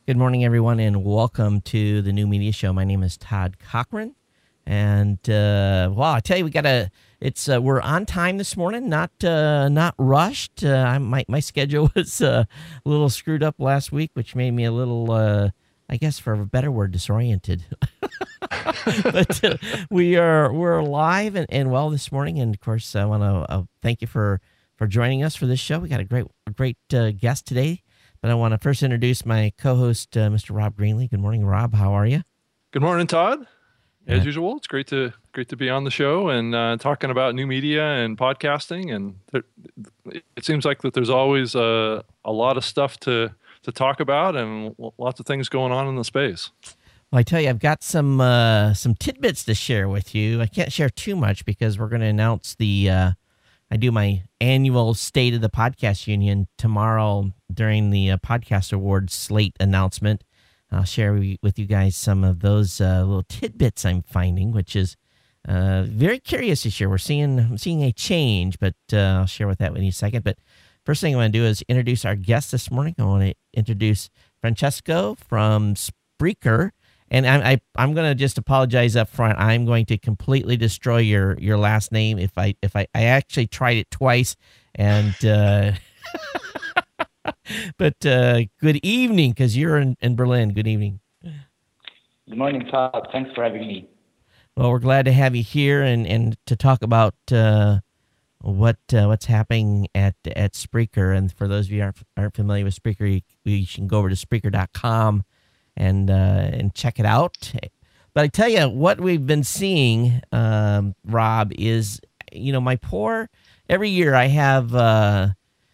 Good morning, everyone, and welcome to the New Media Show. My name is Todd Cochran, and I tell you, we're on time this morning, not rushed. My schedule was a little screwed up last week, which made me a little, I guess, for a better word, disoriented. But we're live and well this morning, and of course, I want to thank you for joining us for this show. We got a great guest today. But I want to first introduce my co-host, Mr. Rob Greenlee. Good morning, Rob. How are you? Good morning, Todd. As usual, it's great to be on the show and talking about new media and podcasting. And it seems like that there's always a lot of stuff to talk about and lots of things going on in the space. Well, I tell you, I've got some tidbits to share with you. I can't share too much because we're going to announce I do my annual State of the Podcast Union tomorrow during the Podcast Awards slate announcement. I'll share with you guys some of those little tidbits I'm finding, which is very curious this year. I'm seeing a change, but I'll share with that with you in a second. But first thing I want to do is introduce our guest this morning. I want to introduce Francesco from Spreaker. And I'm going to just apologize up front. I'm going to completely destroy your last name if I actually tried it twice. And but good evening, because you're in Berlin. Good evening. Good morning, Todd. Thanks for having me. Well, we're glad to have you here and to talk about what's happening at Spreaker. And for those of you who aren't familiar with Spreaker, you can go over to Spreaker.com. And check it out. But I tell you, what we've been seeing, Rob, is, every year I have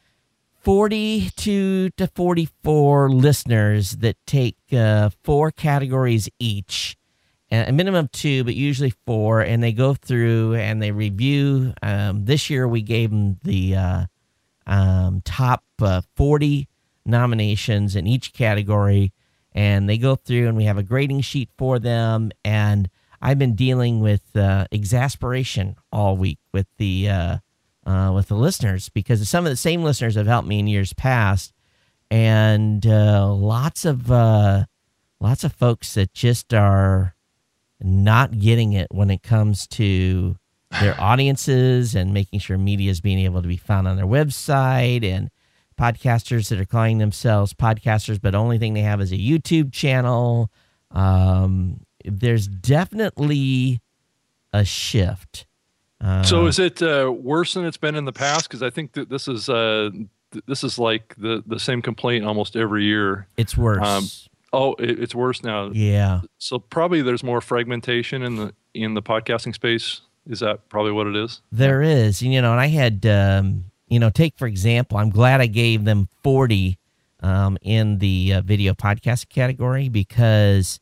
42 to 44 listeners that take 4 categories each, a minimum of 2, but usually 4, and they go through and they review. This year we gave them the top 40 nominations in each category. And they go through, and we have a grading sheet for them. And I've been dealing with exasperation all week with the listeners, because some of the same listeners have helped me in years past, and lots of folks that just are not getting it when it comes to their audiences and making sure media is being able to be found on their website, and podcasters that are calling themselves podcasters, but the only thing they have is a YouTube channel. There's definitely a shift. So is it worse than it's been in the past? Because I think that this is like the same complaint almost every year. It's worse. It's worse now. Yeah. So probably there's more fragmentation in the podcasting space. Is that probably what it is? There is, and I had. Take, for example, I'm glad I gave them 40 in the video podcast category, because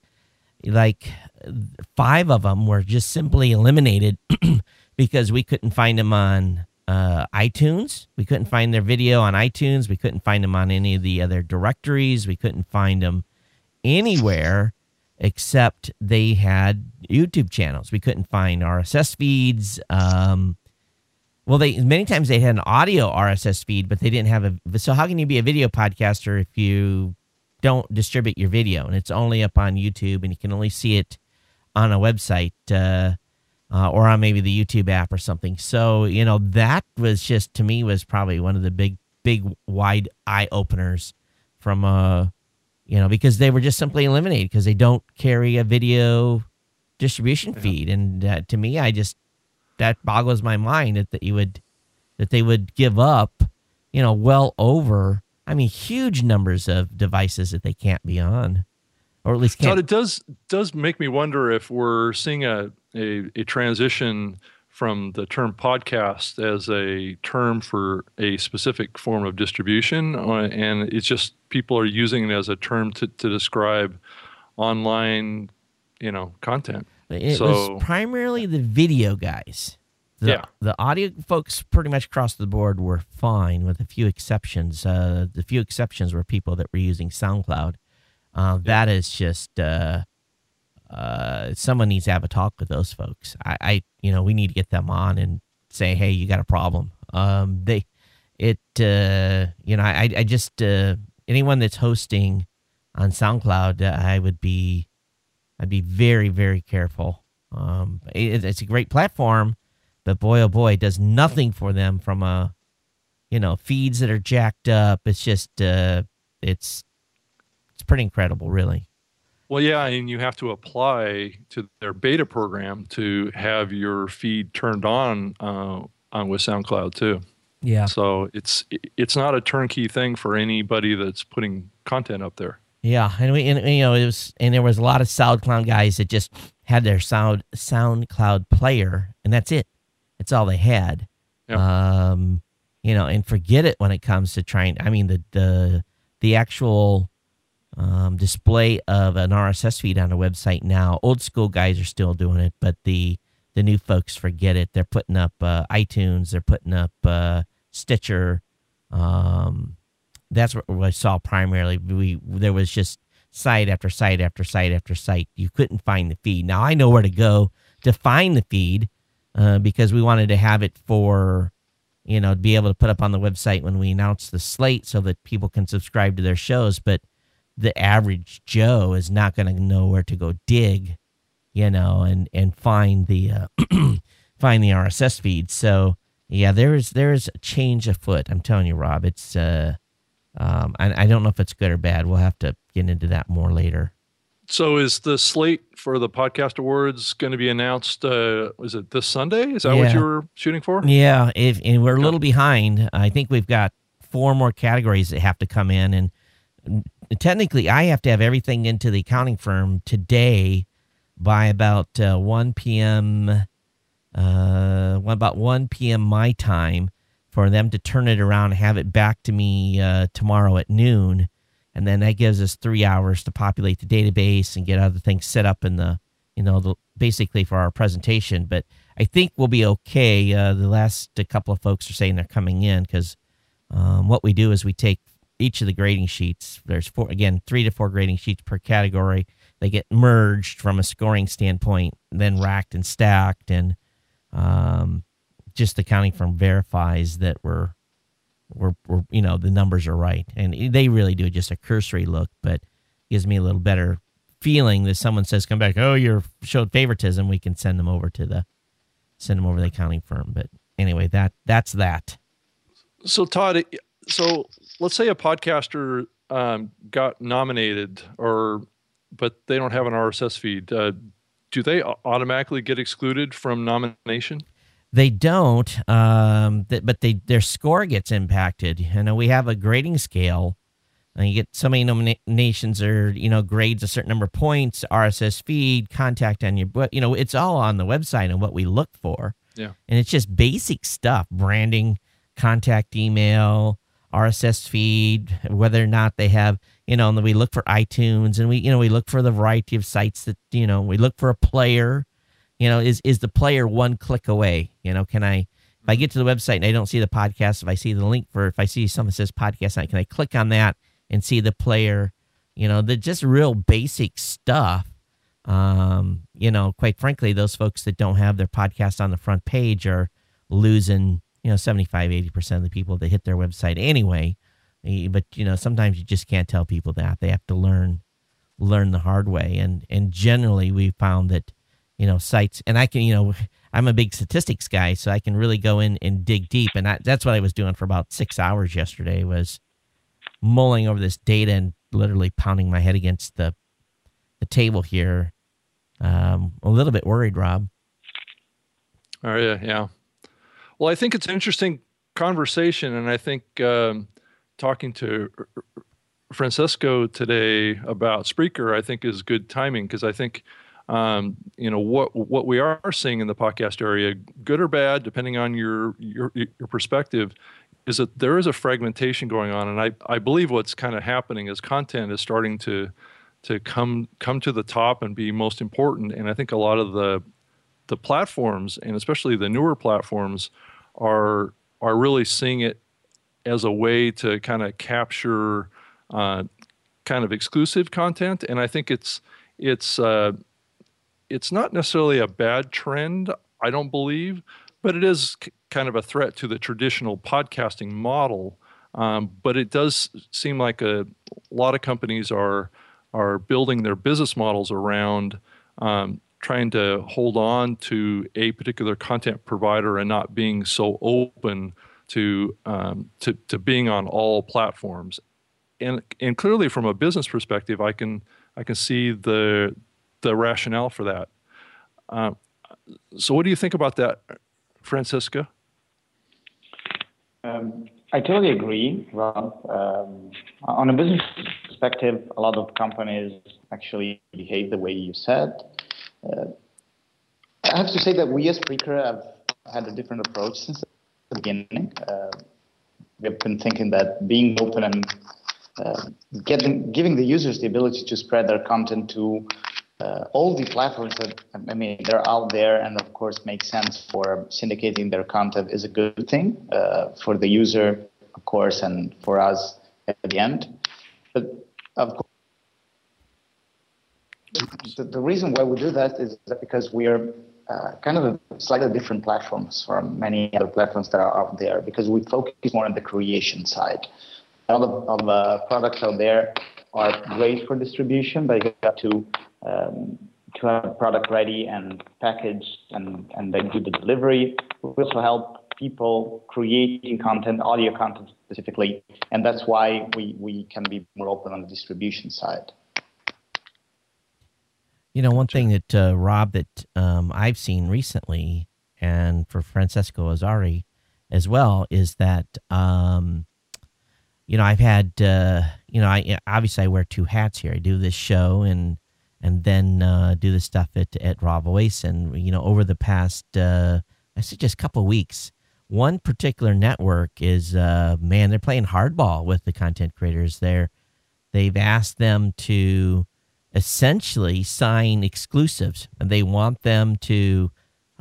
5 of them were just simply eliminated because we couldn't find them on iTunes. We couldn't find their video on iTunes. We couldn't find them on any of the other directories. We couldn't find them anywhere except they had YouTube channels. We couldn't find RSS feeds. Many times they had an audio RSS feed, but they didn't have so how can you be a video podcaster if you don't distribute your video? And it's only up on YouTube, and you can only see it on a website or on maybe the YouTube app or something. So, that was just, to me, was probably one of the big, wide eye openers from, because they were just simply eliminated because they don't carry a video distribution feed. And to me, that boggles my mind that they would give up, well over, huge numbers of devices that they can't be on, or at least can't. Todd, it does make me wonder if we're seeing a transition from the term podcast as a term for a specific form of distribution, and it's just people are using it as a term to describe online, content. It was primarily the video guys. The audio folks pretty much across the board were fine, with a few exceptions. The few exceptions were people that were using SoundCloud. That is just someone needs to have a talk with those folks. We need to get them on and say, hey, you got a problem. Anyone that's hosting on SoundCloud, I'd be very, very careful. It's a great platform, but boy, oh boy, it does nothing for them from feeds that are jacked up. It's just, it's pretty incredible, really. Well, yeah, and you have to apply to their beta program to have your feed turned on with SoundCloud too. Yeah. So it's not a turnkey thing for anybody that's putting content up there. Yeah, and there was a lot of SoundCloud guys that just had their SoundCloud player, and that's it. That's all they had. Yeah. And forget it when it comes to trying. I mean, the actual display of an RSS feed on a website now. Old school guys are still doing it, but the new folks, forget it. They're putting up iTunes. They're putting up Stitcher. That's what I saw primarily. There was just site after site after site after site. You couldn't find the feed. Now I know where to go to find the feed because we wanted to have it for, to be able to put up on the website when we announce the slate so that people can subscribe to their shows. But the average Joe is not going to know where to go dig, and find the find the RSS feed. So yeah, there is a change afoot. I'm telling you, Rob. It's I don't know if it's good or bad. We'll have to get into that more later. So is the slate for the podcast awards going to be announced? Is it this Sunday? Is that what you were shooting for? Yeah, and we're a little behind. I think we've got 4 more categories that have to come in, and technically I have to have everything into the accounting firm today by about 1 p.m. About 1 p.m. my time, for them to turn it around and have it back to me tomorrow at noon. And then that gives us 3 hours to populate the database and get other things set up in basically for our presentation. But I think we'll be okay. The last couple of folks are saying they're coming in because what we do is we take each of the grading sheets. There's 3 to 4 grading sheets per category. They get merged from a scoring standpoint, then racked and stacked, and just the accounting firm verifies that we're the numbers are right, and they really do just a cursory look, but gives me a little better feeling that someone says, "Come back, oh, you showed favoritism." We can send them over to the accounting firm. But anyway, that's that. So Todd, let's say a podcaster got nominated, but they don't have an RSS feed. Do they automatically get excluded from nomination? They don't, but their score gets impacted. We have a grading scale, and you get so many nominations or grades a certain number of points, RSS feed, contact on your, but it's all on the website and what we look for. Yeah, and it's just basic stuff: branding, contact email, RSS feed, whether or not they have, and we look for iTunes, and we look for the variety of sites that we look for a player. Is the player one click away? Can I, if I get to the website and I don't see the podcast, if I see something that says podcast, can I click on that and see the player? The just real basic stuff. Quite frankly, those folks that don't have their podcast on the front page are losing, 75-80% of the people that hit their website anyway. But, sometimes you just can't tell people that. They have to learn the hard way. And generally we found that, sites, and I can, I'm a big statistics guy, so I can really go in and dig deep. And that's what I was doing for about 6 hours yesterday, was mulling over this data and literally pounding my head against the table here. A little bit worried, Rob. Oh, yeah. Well, I think it's an interesting conversation, and I think talking to Francesco today about Spreaker, I think is good timing, because I think what we are seeing in the podcast area, good or bad, depending on your perspective, is that there is a fragmentation going on, and I believe what's kind of happening is content is starting to come to the top and be most important. And I think a lot of the platforms, and especially the newer platforms, are really seeing it as a way to kind of capture kind of exclusive content. And I think it's not necessarily a bad trend, I don't believe, but it is kind of a threat to the traditional podcasting model. But it does seem like a lot of companies are are building their business models around trying to hold on to a particular content provider and not being so open to being on all platforms. And clearly, from a business perspective, I can see the rationale for that. So, what do you think about that, Francisco? I totally agree, Rob. On a business perspective, a lot of companies actually behave the way you said. I have to say that we as Spreaker have had a different approach since the beginning. We've been thinking that being open and giving the users the ability to spread their content to all the platforms that, they're out there, and of course make sense for syndicating their content is a good thing for the user, of course, and for us at the end. But of course, the reason why we do that is that because we are kind of a slightly different platforms from many other platforms that are out there, because we focus more on the creation side. A lot of products out there are great for distribution, but you got to have a product ready and packaged and then do the delivery. We also help people creating content, audio content specifically, and that's why we can be more open on the distribution side. You know, one thing that, Rob, that I've seen recently, and for Francesco Azzari as well, is that, I've had, I obviously I wear two hats here. I do this show and then do the stuff at Raw Voice. And, over the past, I say just a couple of weeks, one particular network is, they're playing hardball with the content creators there. They've asked them to essentially sign exclusives, and they want them to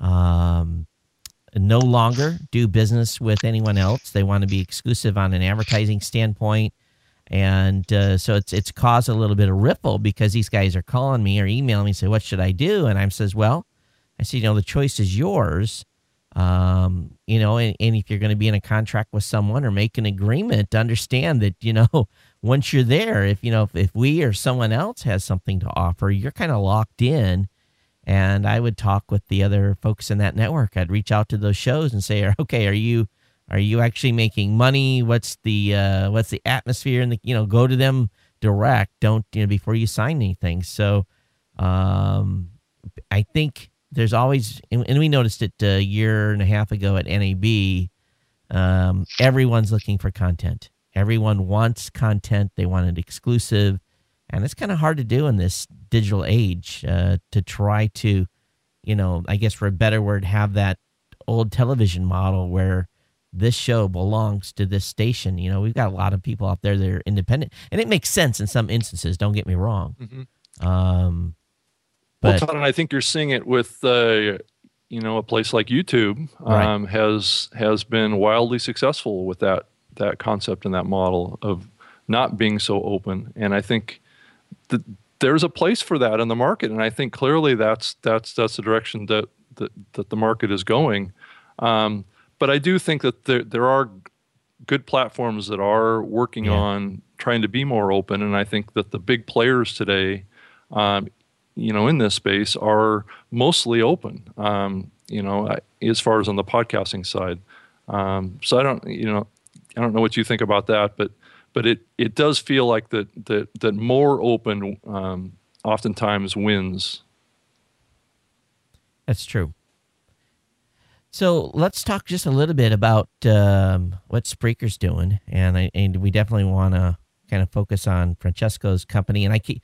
no longer do business with anyone else. They want to be exclusive on an advertising standpoint. And so it's caused a little bit of ripple, because these guys are calling me or emailing me and say, what should I do? And I says, well, the choice is yours. And if you're going to be in a contract with someone or make an agreement, to understand that, once you're there, if we or someone else has something to offer, you're kind of locked in. And I would talk with the other folks in that network. I'd reach out to those shows and say, okay, are you actually making money? What's the atmosphere? And go to them direct. Don't, before you sign anything. So I think there's always, and we noticed it a year and a half ago at NAB, everyone's looking for content. Everyone wants content. They want it exclusive. And it's kind of hard to do in this digital age, to try to, I guess for a better word, have that old television model where this show belongs to this station. We've got a lot of people out there that are independent, and it makes sense in some instances. Don't get me wrong. Mm-hmm. Well, Todd, and I think you're seeing it with, a place like YouTube, right. has been wildly successful with that concept and that model of not being so open. And I think that there's a place for that in the market, and I think clearly that's the direction that the market is going. But I do think that there are good platforms that are working on trying to be more open, and I think that the big players today, in this space, are mostly open. As far as on the podcasting side, so I don't know what you think about that, but it does feel like that more open oftentimes wins. That's true. So let's talk just a little bit about what Spreaker's doing, and we definitely want to kind of focus on Francesco's company. And I keep,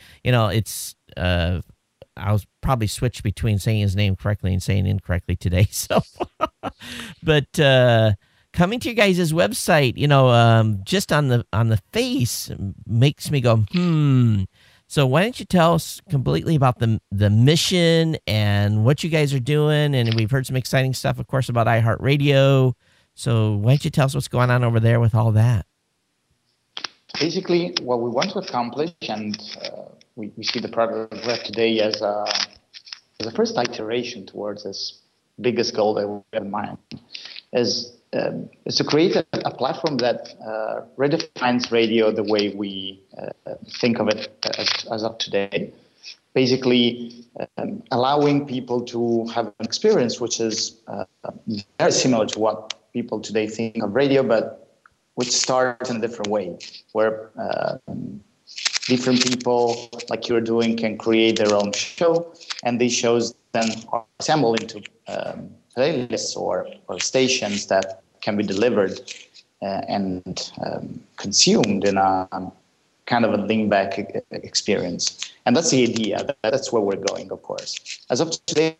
I'll probably switch between saying his name correctly and saying incorrectly today. So, but coming to your guys' website, just on the face makes me go, So why don't you tell us completely about the mission and what you guys are doing? And we've heard some exciting stuff, of course, about iHeartRadio. So why don't you tell us what's going on over there with all that? Basically, what we want to accomplish, and we see the progress we have today as a first iteration towards this biggest goal that we have in mind, is to create a platform that redefines radio the way we think of it as of today. Basically, allowing people to have an experience which is very similar to what people today think of radio, but which starts in a different way, where different people, like you're doing, can create their own show, and these shows then are assembled into playlists or stations that can be delivered and consumed in a kind of a lean-back experience. And that's the idea. That's where we're going, of course. As of today,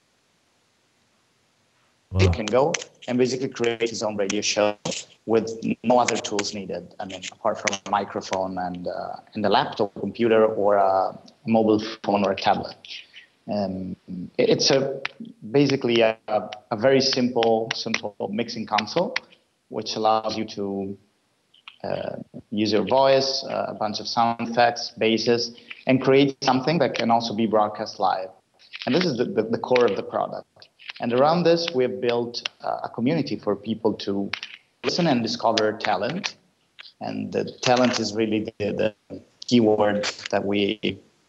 he can go and basically create his own radio show with no other tools needed. I mean, apart from a microphone and a laptop computer or a mobile phone or a tablet. It's basically a very simple mixing console, which allows you to use your voice, a bunch of sound effects, basses, and create something that can also be broadcast live. And this is the core of the product. And around this, we have built a community for people to listen and discover talent. And the talent is really the keyword that we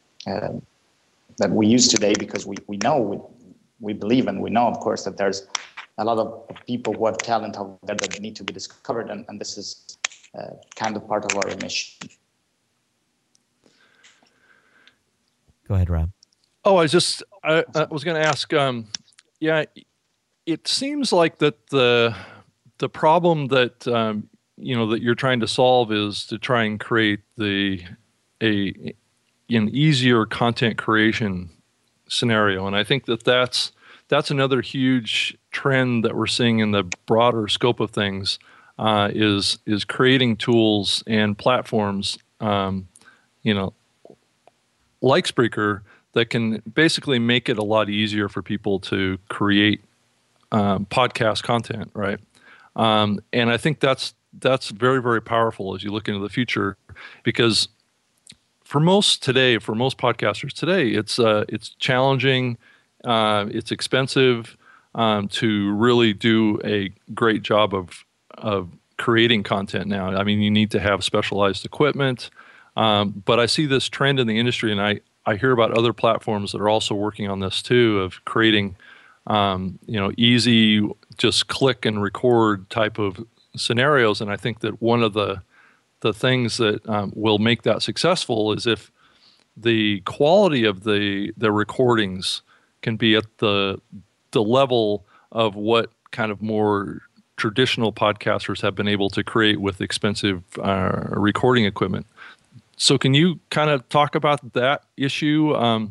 use today, because we know, we believe, and we know, of course, that there's a lot of people who have talent out there that need to be discovered, and this is kind of part of our mission. Go ahead, Rob. Oh, I was going to ask. Yeah, it seems like that the problem that that you're trying to solve is to try and create an easier content creation scenario, and I think that's another huge trend that we're seeing in the broader scope of things, is creating tools and platforms, like Spreaker, that can basically make it a lot easier for people to create podcast content, right? And I think that's very, very powerful as you look into the future, because for most podcasters today, it's challenging, it's expensive to really do a great job of creating content now. I mean, you need to have specialized equipment, but I see this trend in the industry, and I hear about other platforms that are also working on this too, of creating easy, just click and record type of scenarios. And I think that one of the things that will make that successful is if the quality of the recordings can be at the level of what kind of more traditional podcasters have been able to create with expensive recording equipment. So can you kind of talk about that issue?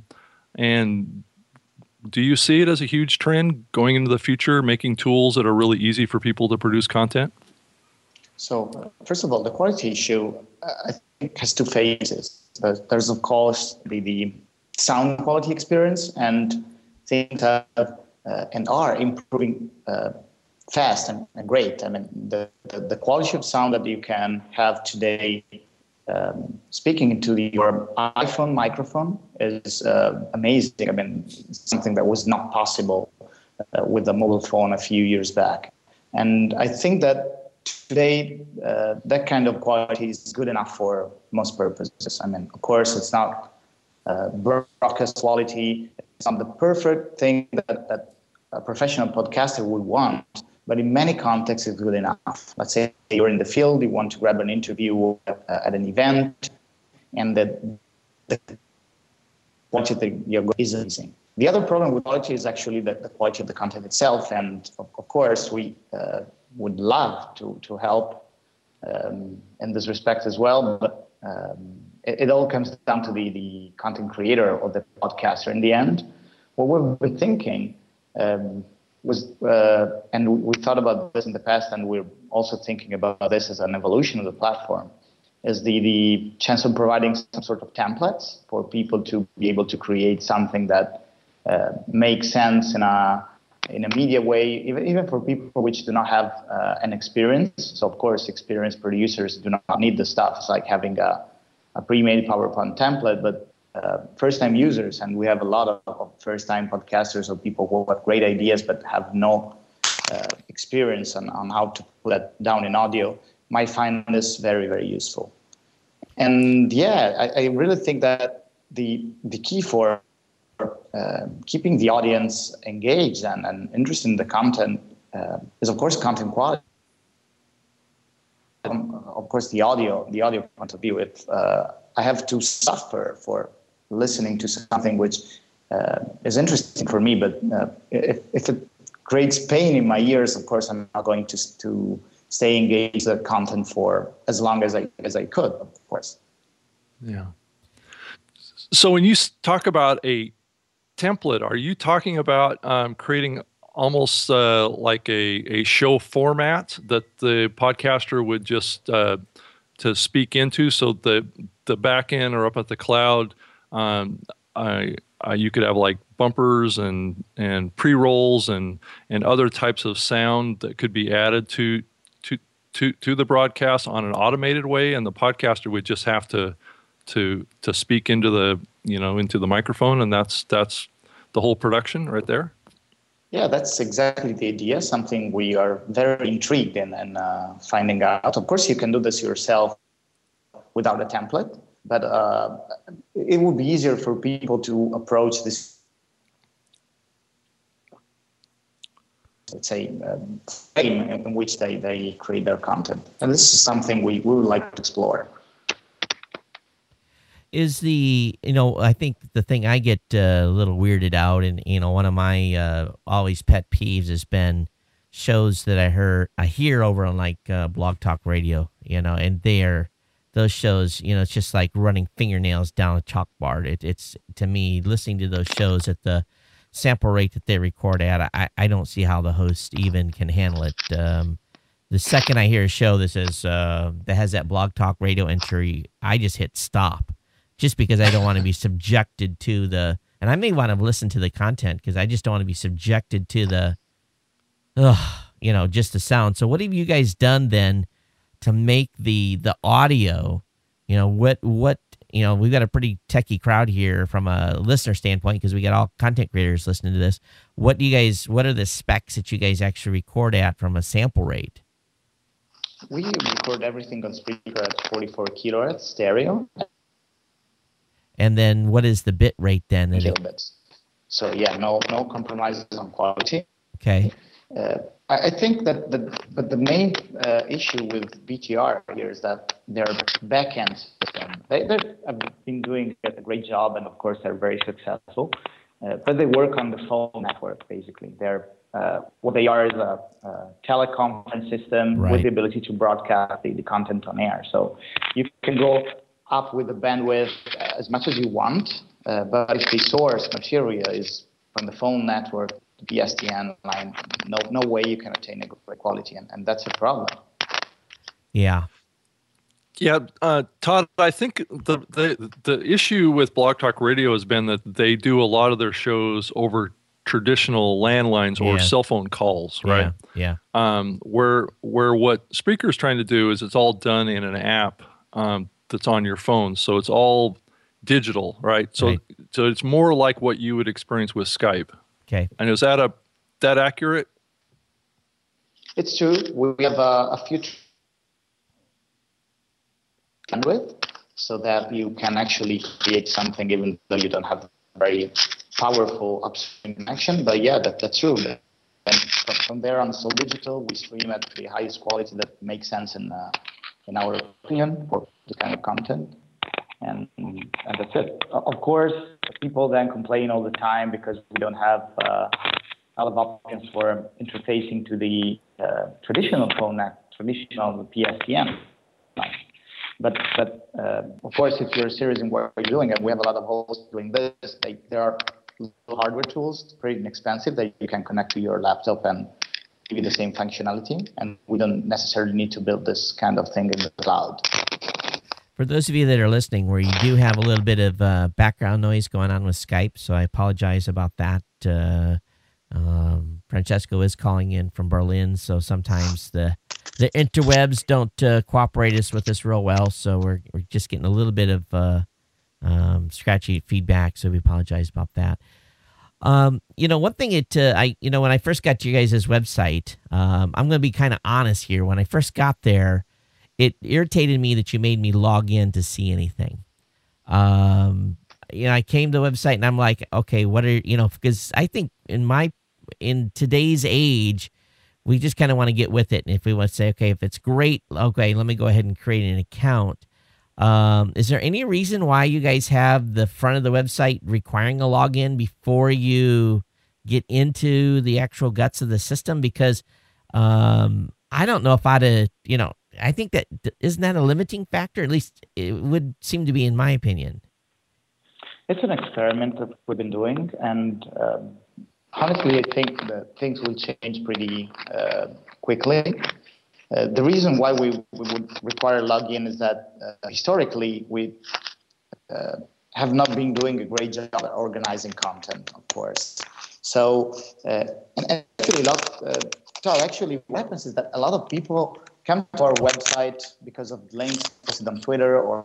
And do you see it as a huge trend going into the future, making tools that are really easy for people to produce content? So first of all, the quality issue, I think, has two phases. There's, of course, the sound quality experience, and things have and are improving fast and great. I mean, the quality of sound that you can have today speaking into your iPhone microphone is amazing. I mean, it's something that was not possible with a mobile phone a few years back. And I think that today, that kind of quality is good enough for most purposes. I mean, of course, it's not broadcast quality. It's not the perfect thing that a professional podcaster would want, but in many contexts, it's good enough. Let's say you're in the field, you want to grab an interview at an event, and the quality that you're going is amazing. The other problem with quality is actually the quality of the content itself, and of course, we would love to help in this respect as well, but it all comes down to the content creator or the podcaster in the end. What we've been thinking was, and we thought about this in the past, and we're also thinking about this as an evolution of the platform, is the chance of providing some sort of templates for people to be able to create something that makes sense in a media way, even for people which do not have an experience. So, of course, experienced producers do not need the stuff. It's like having a pre-made PowerPoint template, but first-time users, and we have a lot of first-time podcasters or people who have great ideas but have no experience on how to put that down in audio might find this very, very useful. And yeah, I really think that the key for keeping the audience engaged and interested in the content is, of course, content quality. Of course, the audio point of view. If I have to suffer for listening to something which is interesting for me, but if it creates pain in my ears, of course, I'm not going to stay engaged with the content for as long as I could, of course. Yeah. So when you talk about a template, are you talking about creating almost like a show format that the podcaster would just to speak into, so the back end or up at the cloud, you could have like bumpers and pre-rolls and other types of sound that could be added to the broadcast on an automated way, and the podcaster would just have to speak into the microphone, and that's the whole production right there. Yeah, that's exactly the idea. Something we are very intrigued in and finding out. Of course, you can do this yourself without a template, but it would be easier for people to approach this, let's say, frame in which they create their content. And this is something we would like to explore. Is I think the thing I get a little weirded out, and one of my always pet peeves has been shows that I hear over on like Blog Talk Radio, and those shows, it's just like running fingernails down a chalkboard. It's to me, listening to those shows at the sample rate that they record at, I don't see how the host even can handle it. The second I hear a show that says that has that Blog Talk Radio entry, I just hit stop. Just because I don't want to be subjected to and I may want to listen to the content because I just don't want to be subjected to just the sound. So what have you guys done then to make the audio, we've got a pretty techie crowd here from a listener standpoint because we got all content creators listening to this. What are the specs that you guys actually record at from a sample rate? We record everything on Spreaker at 44 kilohertz stereo. And then what is the bit rate then? Kilobits. So yeah, no compromises on quality. Okay. I think that the main issue with BTR here is that their backend system, they have been doing a great job, and of course they're very successful, but they work on the phone network basically. They're what they are is a teleconference system with the ability to broadcast the content on air. So you can go up with the bandwidth as much as you want, but if the source material is from the phone network, the PSTN line, no way you can obtain a good quality, and that's a problem. Yeah. Yeah, Todd, I think the issue with Blog Talk Radio has been that they do a lot of their shows over traditional landlines or cell phone calls, right? Yeah. Where what Spreaker is trying to do is it's all done in an app that's on your phone, so it's all digital, right? So it's more like what you would experience with Skype. Okay. And is that accurate? It's true. We have a few bandwidth, so that you can actually create something even though you don't have very powerful upstream connection. But yeah, that's true. And from there on, so digital, we stream at the highest quality that makes sense in our opinion for the kind of content. And that's it. Of course, people then complain all the time because we don't have a lot of options for interfacing to the traditional phone net, traditional PSTN. But of course, if you're serious in what you're doing, and we have a lot of hosts doing this, there are little hardware tools, pretty inexpensive, that you can connect to your laptop and give you the same functionality. And we don't necessarily need to build this kind of thing in the cloud. For those of you that are listening, where you do have a little bit of background noise going on with Skype, so I apologize about that. Francesco is calling in from Berlin, so sometimes the interwebs don't cooperate us with this real well, so we're just getting a little bit of scratchy feedback, so we apologize about that. One thing when I first got to you guys' website, I'm going to be kind of honest here. When I first got there, it irritated me that you made me log in to see anything. I came to the website and I'm like, okay, because I think in today's age, we just kind of want to get with it. And if we want to say, okay, if it's great, okay, let me go ahead and create an account. Is there any reason why you guys have the front of the website requiring a login before you get into the actual guts of the system? Because I don't know if I think that isn't that a limiting factor? At least it would seem to be, in my opinion. It's an experiment that we've been doing, and honestly, I think that things will change pretty quickly. The reason why we would require login is that historically we have not been doing a great job at organizing content, of course. So, and actually, what happens is that a lot of people come to our website because of links posted on Twitter or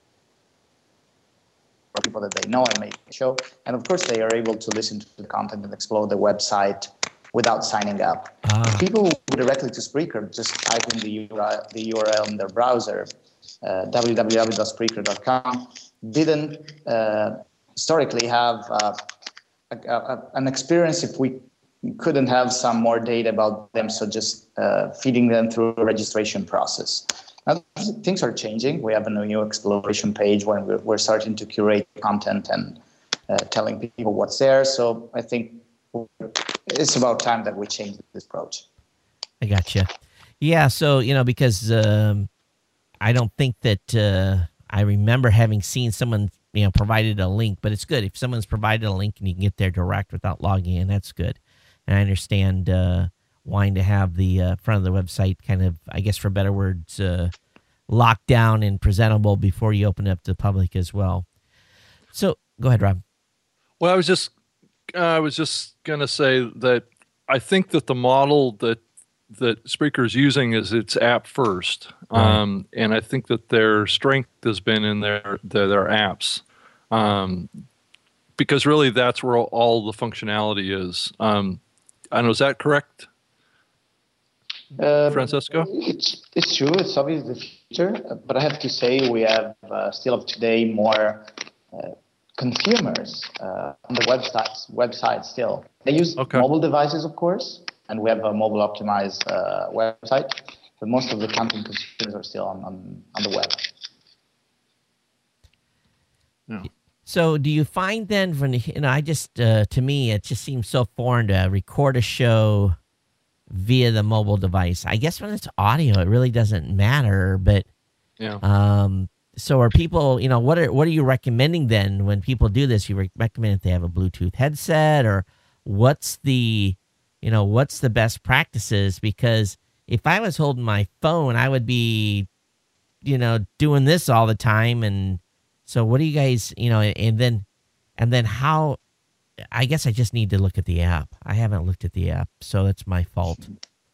people that they know and make a show. And of course, they are able to listen to the content and explore the website without signing up. People who go directly to Spreaker just type in the URL in their browser, www.spreaker.com, didn't historically have an experience if we couldn't have some more data about them, so just feeding them through a registration process. Now, things are changing. We have a new exploration page when we're starting to curate content and telling people what's there. So I think it's about time that we change this approach. I gotcha. Yeah, so, because I don't think that I remember having seen someone, provided a link, but it's good. If someone's provided a link and you can get there direct without logging in, that's good. And I understand wanting to have the front of the website kind of, I guess for better words, locked down and presentable before you open it up to the public as well. So go ahead, Rob. Well, I was just going to say that I think that the model that Spreaker is using is its app first. Right. And I think that their strength has been in their apps. Because really that's where all the functionality is. I don't know, is that correct, Francesco? It's true. It's obviously the future, but I have to say we have still of today more consumers on the website still. They use mobile devices, of course, and we have a mobile optimized website, but most of the content consumers are still on the web. Yeah. So do you find then I just, to me, it just seems so foreign to record a show via the mobile device. I guess when it's audio, it really doesn't matter, but yeah. So are people, what are you recommending then when people do this? You recommend if they have a Bluetooth headset, or what's the best practices? Because if I was holding my phone, I would be, doing this all the time. And so what do you guys, and then how, I guess I just need to look at the app. I haven't looked at the app, so that's my fault.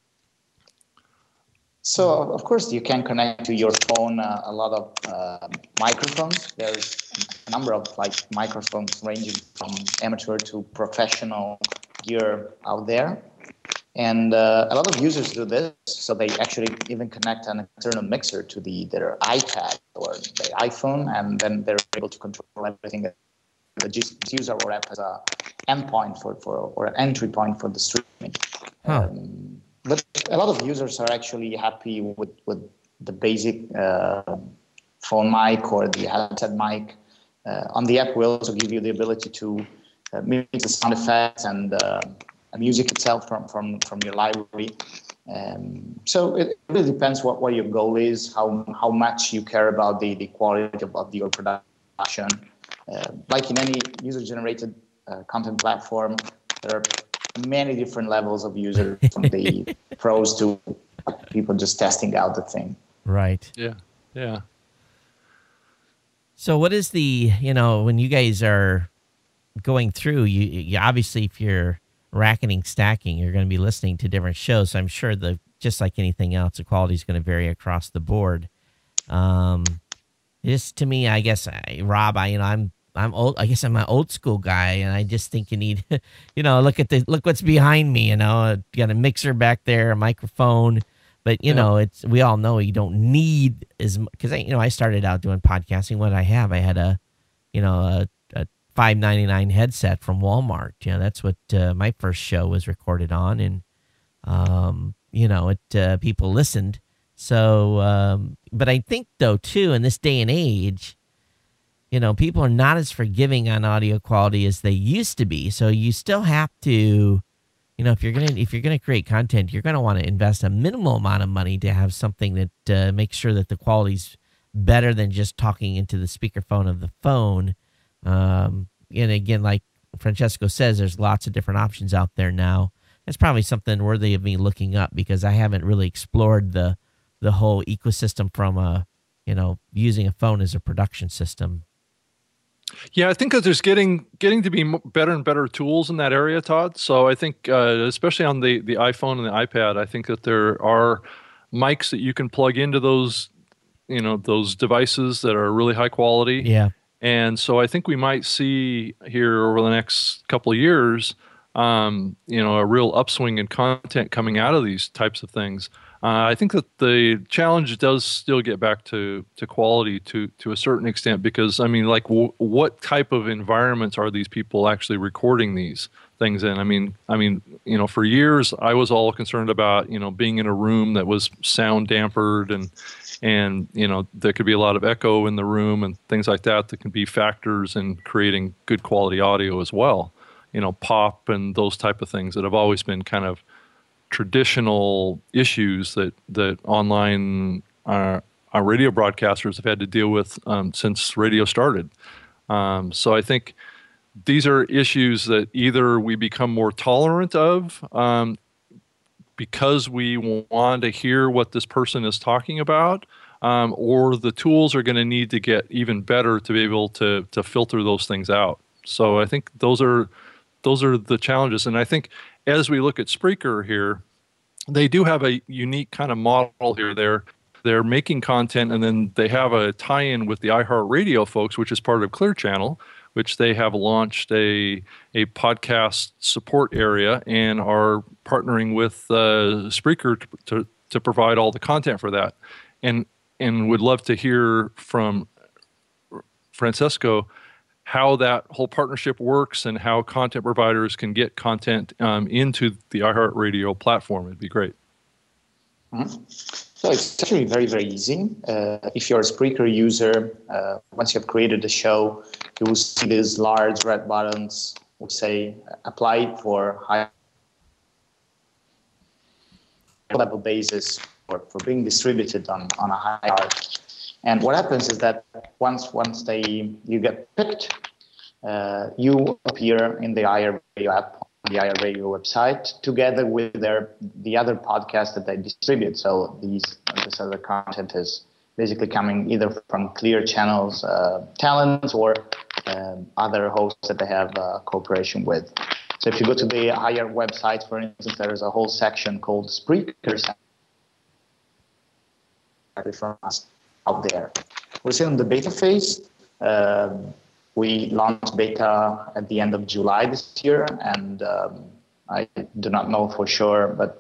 So, of course, you can connect to your phone a lot of microphones. There's a number of microphones ranging from amateur to professional gear out there. And a lot of users do this, so they actually even connect an external mixer to their iPad or their iPhone, and then they're able to control everything. Just use our app as an endpoint or an entry point for the streaming. Huh. But a lot of users are actually happy with the basic phone mic or the headset mic. On the app, we also give you the ability to mix the sound effects and music itself from your library. So it really depends what your goal is, how much you care about the quality of your production. Like in any user-generated content platform, there are many different levels of users, from the pros to people just testing out the thing. Right. Yeah. So what is the, when you guys are going through, you obviously, if you're racketing, stacking, you're going to be listening to different shows. So I'm sure just like anything else, the quality is going to vary across the board. Just to me, I guess, Rob, I'm I'm old. I guess I'm an old school guy, and I just think you need, look what's behind me. Got a mixer back there, a microphone. But we all know you don't need as much, because I started out doing podcasting. What did I have? I had a $5.99 headset from Walmart. That's what my first show was recorded on, and people listened. So, but I think though too, in this day and age, people are not as forgiving on audio quality as they used to be. So you still have to, if you're gonna create content, you're gonna want to invest a minimal amount of money to have something that makes sure that the quality's better than just talking into the speakerphone of the phone. And again, like Francesco says, there's lots of different options out there now. It's probably something worthy of me looking up, because I haven't really explored the whole ecosystem from using a phone as a production system. Yeah, I think that there's getting to be better and better tools in that area, Todd. So I think, especially on the iPhone and the iPad, I think that there are mics that you can plug into those, those devices that are really high quality. Yeah. And so I think we might see here over the next couple of years, a real upswing in content coming out of these types of things. I think that the challenge does still get back to quality to a certain extent, because what type of environments are these people actually recording these things in? For years I was all concerned about being in a room that was sound dampered, and there could be a lot of echo in the room and things like that can be factors in creating good quality audio as well. Pop and those type of things that have always been kind of traditional issues that online our radio broadcasters have had to deal with since radio started. So I think these are issues that either we become more tolerant of because we want to hear what this person is talking about, or the tools are going to need to get even better to be able to filter those things out. So I think those are the challenges. And I think as we look at Spreaker here, they do have a unique kind of model here. They're making content, and then they have a tie-in with the iHeartRadio folks, which is part of Clear Channel, which they have launched a podcast support area and are partnering with Spreaker to provide all the content for that. And would love to hear from Francesco how that whole partnership works and how content providers can get content into the iHeartRadio platform. It'd be great. Mm-hmm. So it's actually very, very easy. If you're a Spreaker user, once you've created a show, you will see these large red buttons which say apply for high level basis for being distributed on a high art. And what happens is that once you get picked, you appear in the iHeartRadio app, on the iHeartRadio website, together with the other podcasts that they distribute. So this other content is basically coming either from Clear Channel's talents or other hosts that they have cooperation with. So if you go to the iHeart website, for instance, there is a whole section called Spreakers from us out there. We're still in the beta phase. We launched beta at the end of July this year, and I do not know for sure, but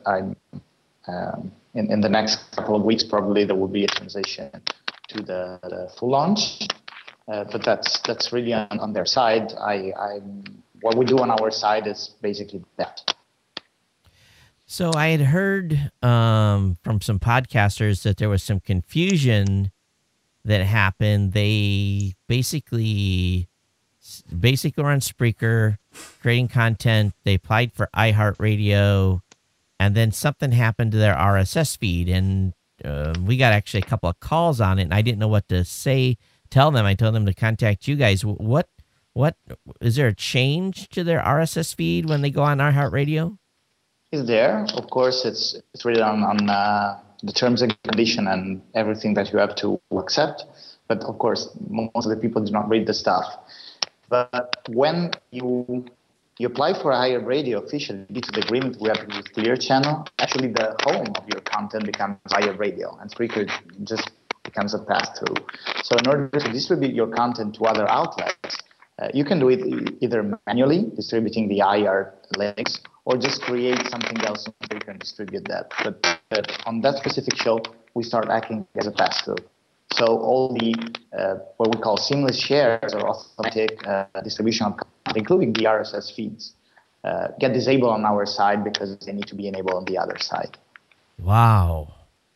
in the next couple of weeks, probably there will be a transition to the full launch. But that's really on their side. What we do on our side is basically that. So I had heard from some podcasters that there was some confusion that happened. They basically were on Spreaker creating content. They applied for iHeartRadio, and then something happened to their RSS feed, and we got actually a couple of calls on it, and I didn't know what to tell them. I told them to contact you guys. What is there a change to their RSS feed when they go on iHeartRadio? Is there? Of course, it's written on the terms and condition and everything that you have to accept. But of course, most of the people do not read the stuff. But when you apply for iHeartRadio officially due to the agreement we have with Clear Channel, actually the home of your content becomes iHeartRadio, and Spreaker just becomes a pass-through. So in order to distribute your content to other outlets, You can do it either manually, distributing the IR links, or just create something else and you can distribute that. But on that specific show, we start acting as a pass-through. So all the what we call seamless shares or automatic distribution of content, including the RSS feeds, get disabled on our side because they need to be enabled on the other side. Wow.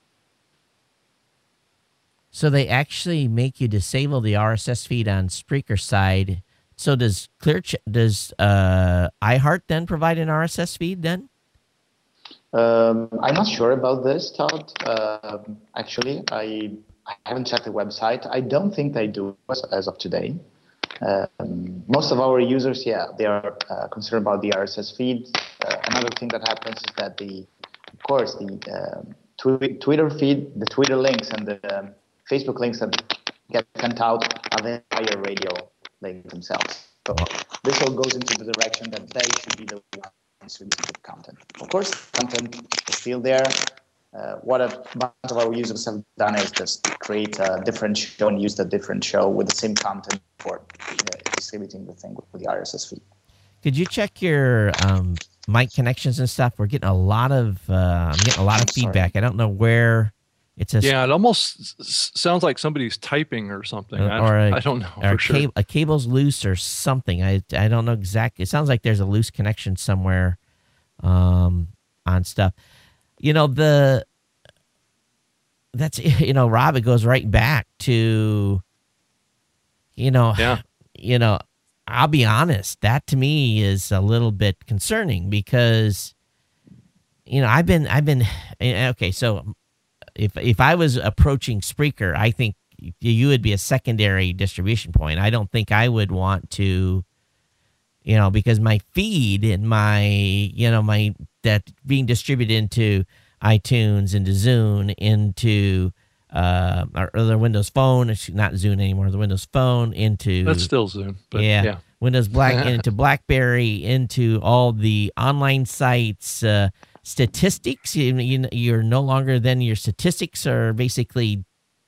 So they actually make you disable the RSS feed on Spreaker side. So does iHeart then provide an RSS feed then? I'm not sure about this, Todd. Actually, I haven't checked the website. I don't think they do as of today. Most of our users, they are concerned about the RSS feed. Another thing that happens is that the Twitter feed, the Twitter links and the Facebook links that get sent out are the higher radio links themselves. So this all goes into the direction that they should be the ones distributing the content. Of course, content is still there. What a bunch of our users have done is just create a different show and use the different show with the same content for distributing the thing with the RSS feed. Could you check your mic connections and stuff? We're getting a lot of feedback. I don't know where. It almost sounds like somebody's typing or something. I don't know for sure. A cable's loose or something. I don't know exactly. It sounds like there's a loose connection somewhere on stuff. Rob, it goes right back to, I'll be honest, that to me is a little bit concerning because, I've been okay. So if I was approaching Spreaker, I think you would be a secondary distribution point. I don't think I would want to, because my feed and that being distributed into iTunes, into Zune, into the Windows Phone, it's not Zune anymore, the Windows Phone, into... That's still Zune. But yeah. Windows into BlackBerry, into all the online sites, statistics. You're no longer then, your statistics are basically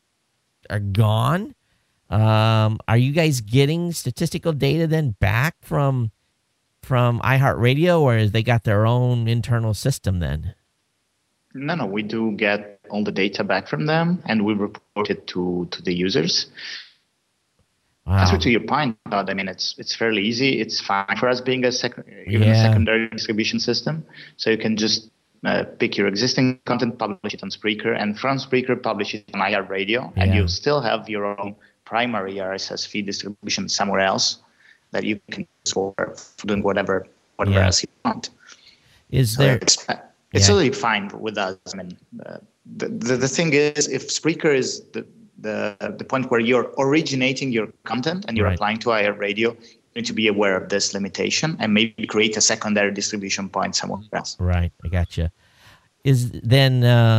gone. Are you guys getting statistical data then back from iHeartRadio, or has they got their own internal system then? No, we do get all the data back from them, and we report it to the users. Wow. Answer to your point, Todd, I mean, it's fairly easy. It's fine for us being a secondary distribution system. So you can just pick your existing content, publish it on Spreaker, and from Spreaker, publish it on iHeartRadio, and you still have your own primary RSS feed distribution somewhere else that you can use for doing whatever else you want. Is there... It's totally fine with us. I mean, the thing is, if Spreaker is the point where you're originating your content and you're applying to iHeartRadio, you need to be aware of this limitation and maybe create a secondary distribution point somewhere else. Right, I gotcha. Is then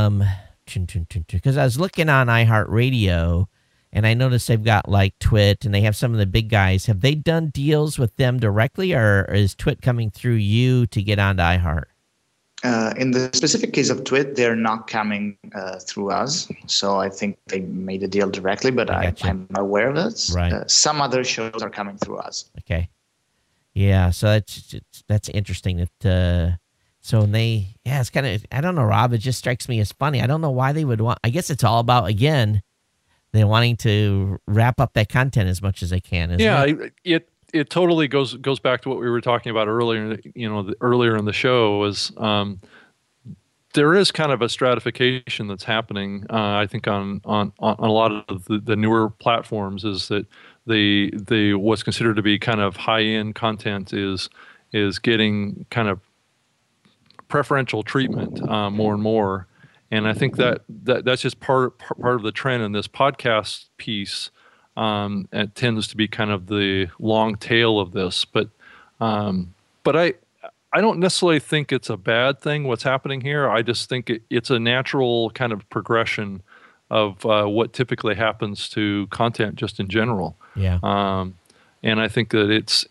because I was looking on iHeartRadio and I noticed they've got like Twit and they have some of the big guys. Have they done deals with them directly, or is Twit coming through you to get onto iHeart? In the specific case of Twit, they're not coming through us. So I think they made a deal directly, but I'm not aware of it. Right. Some other shows are coming through us. Okay. Yeah, so that's interesting. That it's kind of, I don't know, Rob, it just strikes me as funny. I don't know why they would want, I guess it's all about, again, they're wanting to wrap up that content as much as they can. Isn't it? It totally goes back to what we were talking about earlier. Earlier in the show was there is kind of a stratification that's happening. I think on a lot of the newer platforms is that the what's considered to be kind of high end content is getting kind of preferential treatment more and more. And I think that's just part of the trend in this podcast piece. It tends to be kind of the long tail of this, but I don't necessarily think it's a bad thing what's happening here. I just think it's a natural kind of progression of what typically happens to content just in general. Yeah. And I think that it's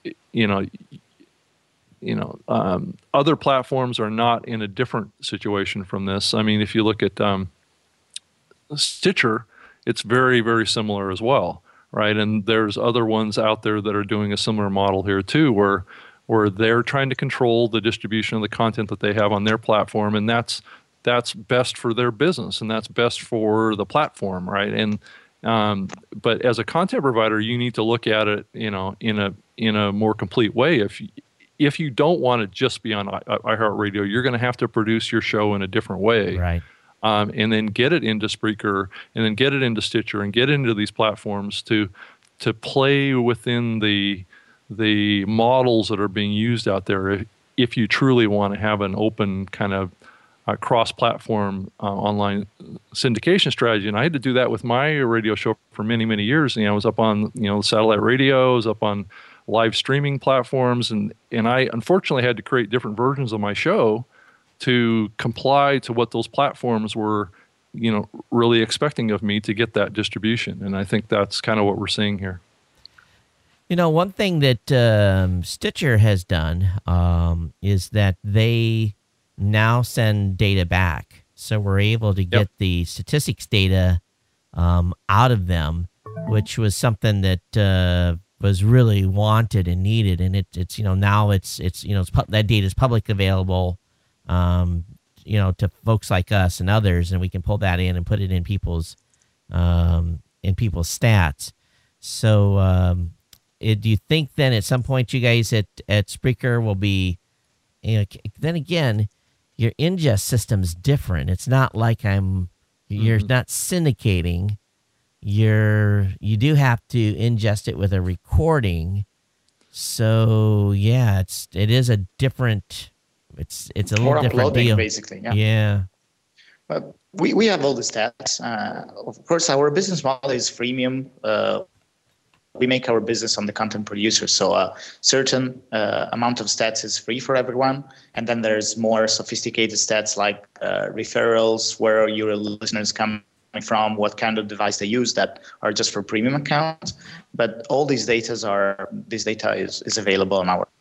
other platforms are not in a different situation from this. I mean, if you look at Stitcher, it's very, very similar as well. right? And there's other ones out there that are doing a similar model here too, where they're trying to control the distribution of the content that they have on their platform, and that's best for their business, and that's best for the platform, right? And but as a content provider, you need to look at it, in a more complete way. If you don't want to just be on iHeartRadio, you're going to have to produce your show in a different way, right? And then get it into Spreaker, and then get it into Stitcher, and get into these platforms to play within the models that are being used out there. If you truly want to have an open kind of cross-platform online syndication strategy, and I had to do that with my radio show for many, many years. I was up on satellite radio, I was up on live streaming platforms, and I unfortunately had to create different versions of my show to comply to what those platforms were, really expecting of me to get that distribution. And I think that's kind of what we're seeing here. One thing that Stitcher has done is that they now send data back. So we're able to get the statistics data out of them, which was something that was really wanted and needed. And it's now it's that data is public available, to folks like us and others, and we can pull that in and put it in people's stats. So do you think then at some point you guys at Spreaker will be, then again, your ingest system's different. It's not like you're not syndicating. You do have to ingest it with a recording. So yeah, it is a different. It's a little different deal, basically. Yeah. But we have all the stats. Of course, our business model is freemium. We make our business on the content producer, so a certain amount of stats is free for everyone, and then there's more sophisticated stats like referrals, where your listeners come from, what kind of device they use, that are just for premium accounts. But all these data is available on our.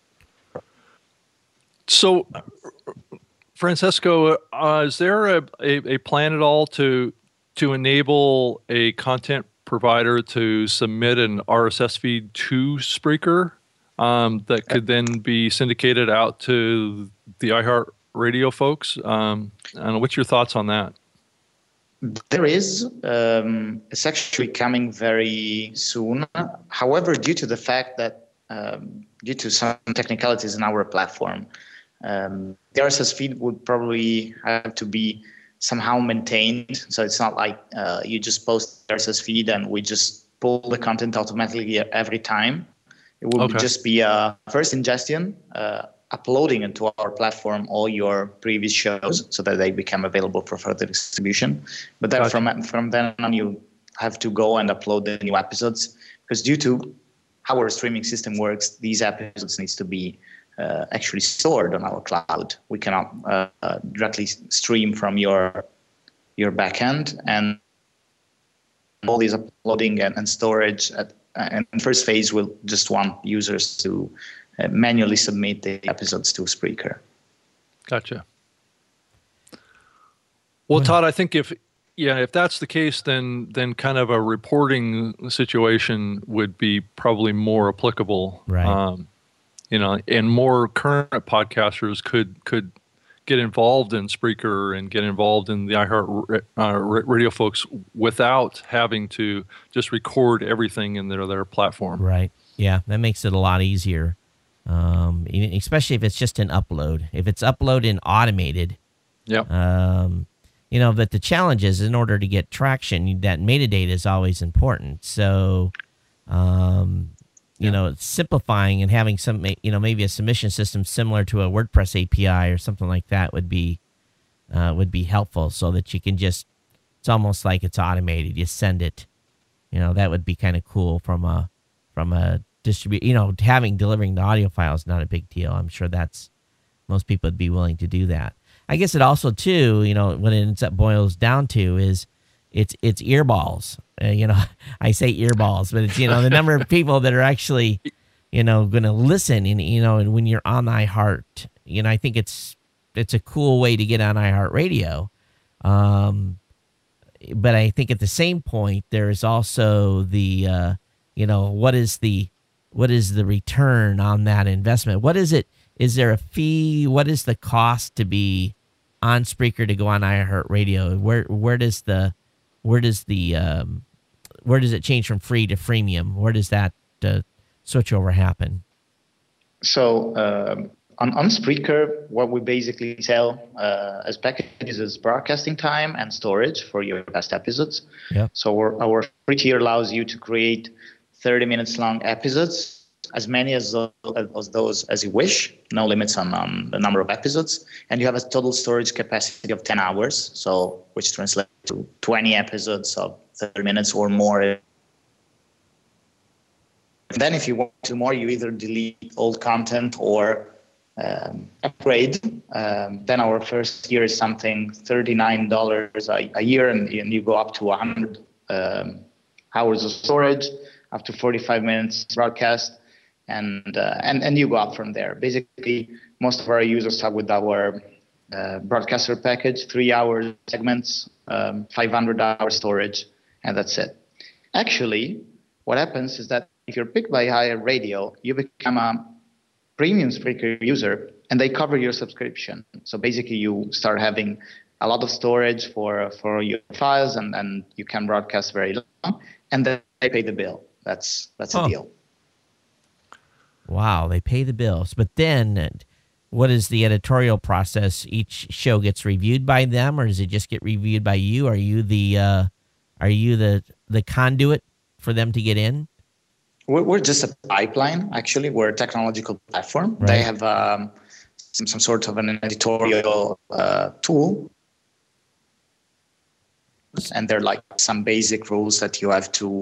So, Francesco, is there a plan at all to enable a content provider to submit an RSS feed to Spreaker that could then be syndicated out to the iHeartRadio folks? What's your thoughts on that? There is. It's actually coming very soon. However, due to the fact that due to some technicalities in our platform, the RSS feed would probably have to be somehow maintained. So it's not like you just post the RSS feed and we just pull the content automatically every time. It would just be a first ingestion, uploading into our platform all your previous shows so that they become available for further distribution. But then from then on, you have to go and upload the new episodes, because due to how our streaming system works, these episodes needs to be actually stored on our cloud. We cannot directly stream from your backend, and all these uploading and storage and first phase will just want users to manually submit the episodes to Spreaker. Gotcha. Well, Todd, I think if that's the case, then kind of a reporting situation would be probably more applicable. Right. And more current podcasters could get involved in Spreaker and get involved in the iHeartRadio folks without having to just record everything in their platform. Right. Yeah, that makes it a lot easier, especially if it's just an upload. If it's uploaded and automated, but the challenge is, in order to get traction, that metadata is always important. So, simplifying and having some, maybe a submission system similar to a WordPress API or something like that would be helpful, so that you can it's almost like it's automated. You send it, that would be kind of cool from a distribute. Delivering the audio file is not a big deal. I'm sure most people would be willing to do that. I guess it also too, what it ends up boils down to is it's earballs. I say earballs, but it's the number of people that are actually going to listen. And when you're on iHeart, I think it's a cool way to get on iHeartRadio. but I think at the same point there is also the what is the return on that investment? What is it? Is there a fee? What is the cost to be on Spreaker to go on iHeartRadio? Where does it change from free to freemium? Where does that switch over happen? So on Spreaker, what we basically sell as packages is broadcasting time and storage for your past episodes. Yep. So our free tier allows you to create 30 minutes long episodes, as many as those as you wish. No limits on the number of episodes, and you have a total storage capacity of 10 hours. So which translates to 20 episodes of 30 minutes or more. And then if you want to more, you either delete old content or upgrade. Then our first year is something $39 a year, and you go up to 100 hours of storage, up to 45 minutes broadcast, and you go up from there. Basically, most of our users start with our broadcaster package, 3-hour segments, 500 hour storage, and that's it. Actually, what happens is that if you're picked by iHeartRadio, you become a premium Spreaker user, and they cover your subscription. So basically, you start having a lot of storage for your files, and you can broadcast very long, and then they pay the bill. That's a deal. Wow, they pay the bills. But then what is the editorial process? Each show gets reviewed by them, or does it just get reviewed by you? Are you the conduit for them to get in? We're just a pipeline, actually. We're a technological platform. Right. They have some sort of an editorial tool. And there are like some basic rules that you have to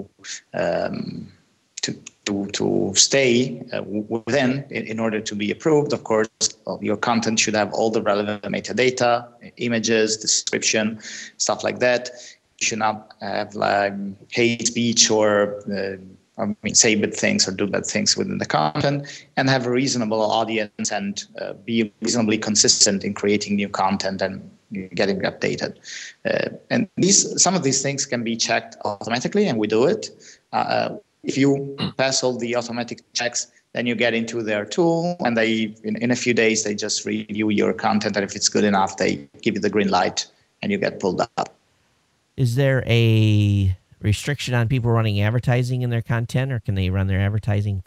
stay within in order to be approved. Of course, your content should have all the relevant metadata, images, description, stuff like that. You should not have like hate speech or say bad things or do bad things within the content, and have a reasonable audience and be reasonably consistent in creating new content and getting updated. And some of these things can be checked automatically, and we do it. If you pass all the automatic checks, then you get into their tool, and they in a few days they just review your content, and if it's good enough, they give you the green light, and you get pulled up. Is there a restriction on people running advertising in their content, or can they run their advertising?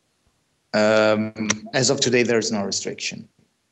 As of today, there's no restriction.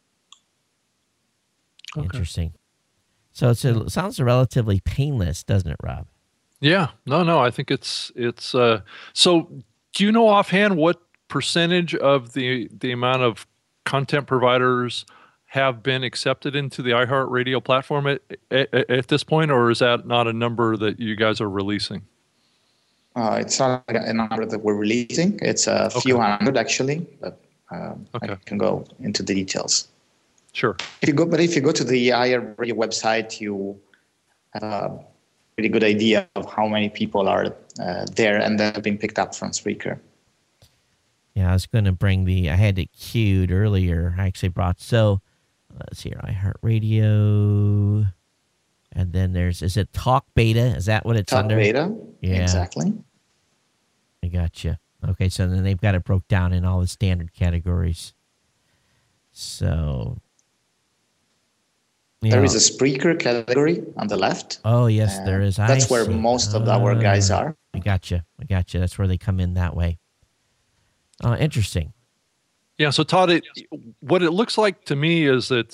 Okay. Interesting. So it sounds relatively painless, doesn't it, Rob? Yeah. No. I think it's. So, do you know offhand what percentage of the amount of content providers have been accepted into the iHeartRadio platform at this point, or is that not a number that you guys are releasing? It's not a number that we're releasing. It's a few hundred, actually, but I can go into the details. Sure. If you go to the iHeartRadio website, you have a pretty good idea of how many people are there and that have been picked up from Spreaker. Yeah, I was going to bring I had it queued earlier. I actually let's see here, iHeartRadio, and then is it Talk Beta? Is that what it's Talk under? Beta, yeah. Exactly. I gotcha. Okay, so then they've got it broke down in all the standard categories. So there is a Spreaker category on the left. Oh, yes, there is. That's where most of our guys are. I gotcha. That's where they come in that way. Interesting. Yeah, so Todd, what it looks like to me is that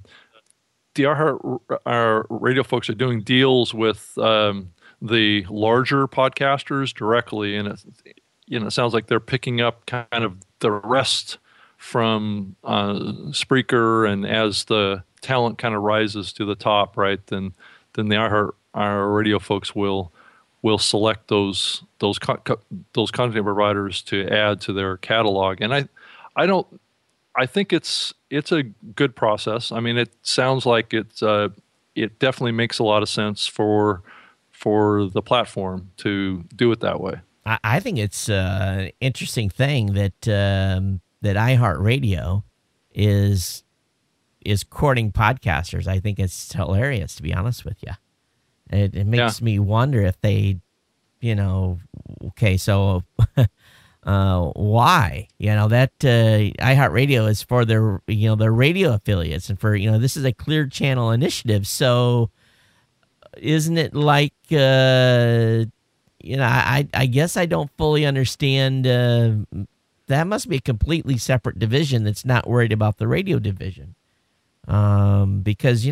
our radio folks are doing deals with the larger podcasters directly, and it sounds like they're picking up kind of the rest from Spreaker, and as the talent kind of rises to the top, right? Then the iHeartRadio folks will select those content providers to add to their catalog, and I think it's a good process. I mean, it sounds like it definitely makes a lot of sense for the platform to do it that way. I think it's an interesting thing that iHeartRadio is courting podcasters. I think it's hilarious, to be honest with you. It makes me wonder if they, okay, so why? That iHeartRadio is for their, their radio affiliates, and for, this is a Clear Channel initiative. So isn't it like, I guess I don't fully understand. That must be a completely separate division that's not worried about the radio division. Because,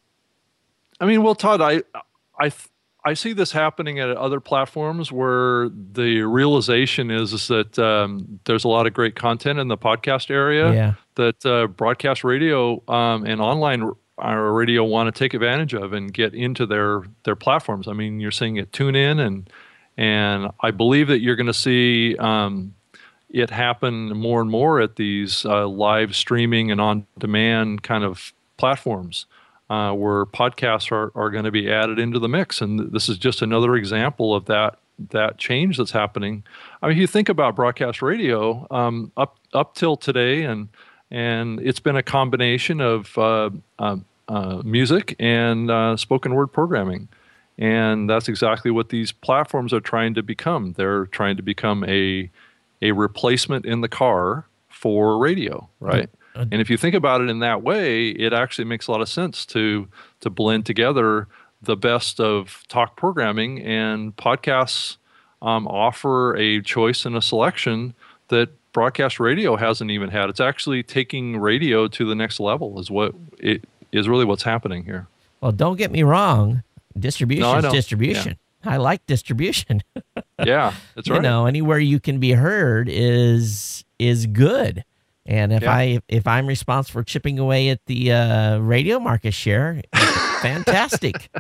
Todd, I see this happening at other platforms where the realization is that there's a lot of great content in the podcast area that broadcast radio and online radio want to take advantage of and get into their platforms. I mean, you're seeing it TuneIn, and I believe that you're going to see it happen more and more at these live streaming and on-demand kind of platforms. Where podcasts are going to be added into the mix. And this is just another example of that change that's happening. I mean, you think about broadcast radio up till today, and it's been a combination of music and spoken word programming. And that's exactly what these platforms are trying to become. They're trying to become a replacement in the car for radio, right? And if you think about it in that way, it actually makes a lot of sense to blend together the best of talk programming, and podcasts offer a choice and a selection that broadcast radio hasn't even had. It's actually taking radio to the next level is really what's happening here. Well, don't get me wrong. Distribution is distribution. Yeah. I like distribution. Yeah, that's right. Anywhere you can be heard is good. And if I'm responsible for chipping away at the radio market share, fantastic.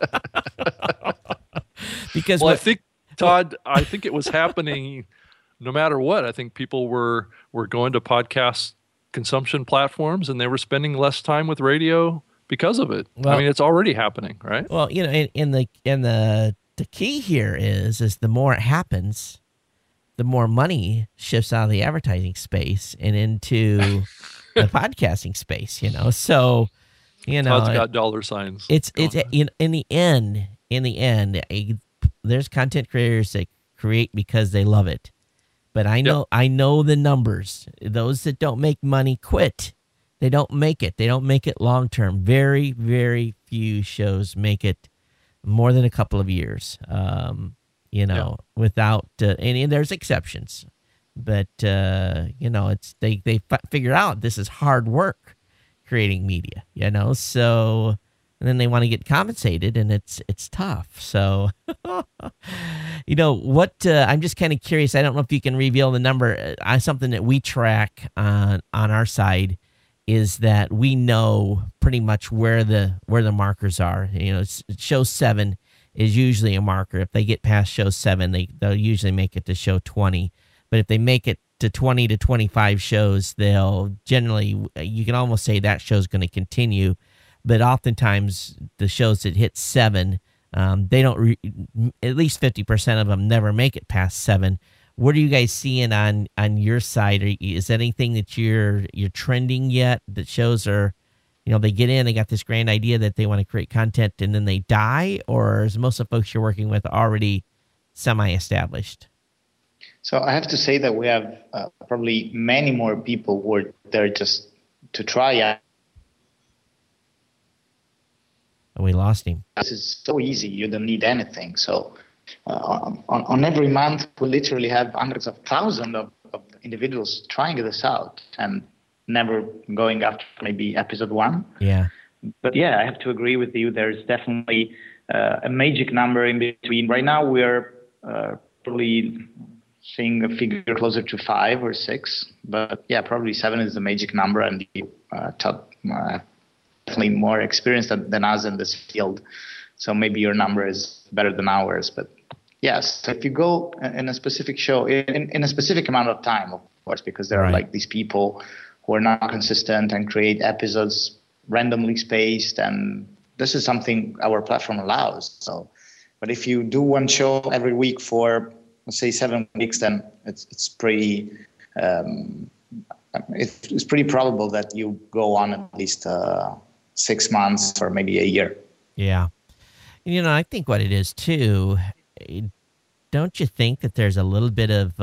Because I think, Todd, it was happening no matter what. I think people were going to podcast consumption platforms, and they were spending less time with radio because of it. Well, it's already happening, right? Well, in the key here is the more it happens, the more money shifts out of the advertising space and into the podcasting space, So, Todd's got dollar signs. It's in the end, there's content creators that create because they love it. But I know the numbers. Those that don't make money quit. They don't make it. They don't make it long term. Very, very few shows make it more than a couple of years. Without and there's exceptions, but it's they figure out this is hard work creating media, so, and then they want to get compensated, and it's tough. So, what I'm just kind of curious. I don't know if you can reveal the number. Something that we track on our side is that we know pretty much where the markers are. Show 7 is usually a marker. If they get past show 7, they'll usually make it to show 20. But if they make it to 20 to 25 shows, they'll generally, you can almost say that show's going to continue. But oftentimes the shows that hit 7, they don't, at least 50% of them never make it past 7. What are you guys seeing on your side? Is that anything that you're trending yet that shows are, they get in, they got this grand idea that they want to create content, and then they die? Or is most of the folks you're working with already semi-established? So I have to say that we have probably many more people who are there just to try out. We lost him. This is so easy. You don't need anything. So on every month, we literally have hundreds of thousands of individuals trying this out and never going after maybe episode 1. Yeah. But yeah, I have to agree with you. There's definitely a magic number in between. Right now, we're probably seeing a figure closer to 5 or 6. But yeah, probably 7 is the magic number, and you definitely more experienced than us in this field. So maybe your number is better than ours. But yes, if you go in a specific show, in a specific amount of time, of course, because there are like these people who are not consistent and create episodes randomly spaced, and this is something our platform allows. So, but if you do one show every week for, let's say, 7 weeks, then it's pretty it's pretty probable that you go on at least 6 months or maybe a year. Yeah. I think what it is too, don't you think that there's a little bit of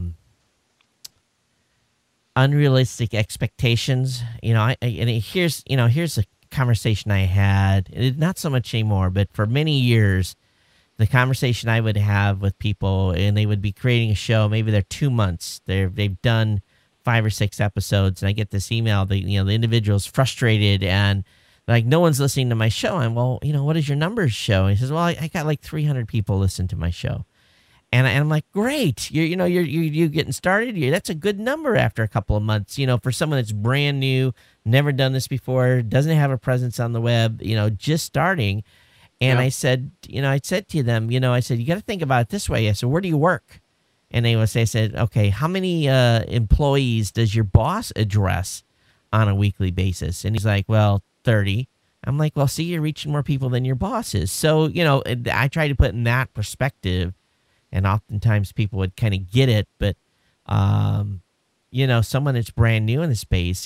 unrealistic expectations? Here's a conversation I had, not so much anymore, but for many years, the conversation I would have with people, and they would be creating a show. Maybe they're 2 months. They've done 5 or 6 episodes, and I get this email. The individual's frustrated and like, no one's listening to my show. I'm, well, what does your numbers show? And he says, well, I got like 300 people listen to my show. And I'm like, great. You're getting started. That's a good number after a couple of months, for someone that's brand new, never done this before, doesn't have a presence on the web, just starting. And I said, I said to them, I said, you got to think about it this way. I said, where do you work? And they would say, I said, okay, how many employees does your boss address on a weekly basis? And he's like, well, 30. I'm like, well, see, you're reaching more people than your boss is. So, I try to put in that perspective, and oftentimes people would kind of get it. But, someone that's brand new in the space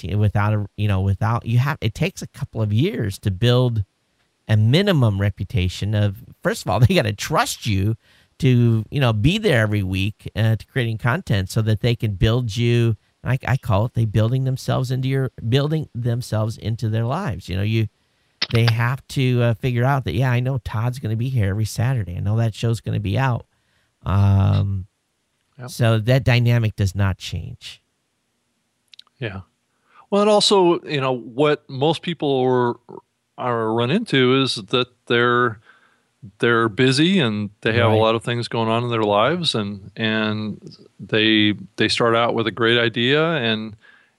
it takes a couple of years to build a minimum reputation of, first of all, they got to trust you to, be there every week to creating content so that they can build you. I call it building themselves into their lives. They have to figure out that, I know Todd's going to be here every Saturday. I know that show's going to be out. So that dynamic does not change. Yeah. Well, and also, what most people are run into is that they're busy and they have a lot of things going on in their lives, and they start out with a great idea, and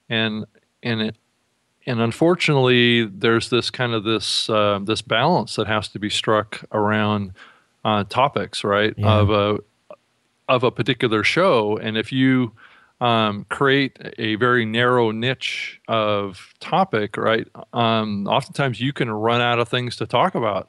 unfortunately there's this kind of this balance that has to be struck around topics, right? Of a particular show. And if you create a very narrow niche of topic, right? Oftentimes you can run out of things to talk about.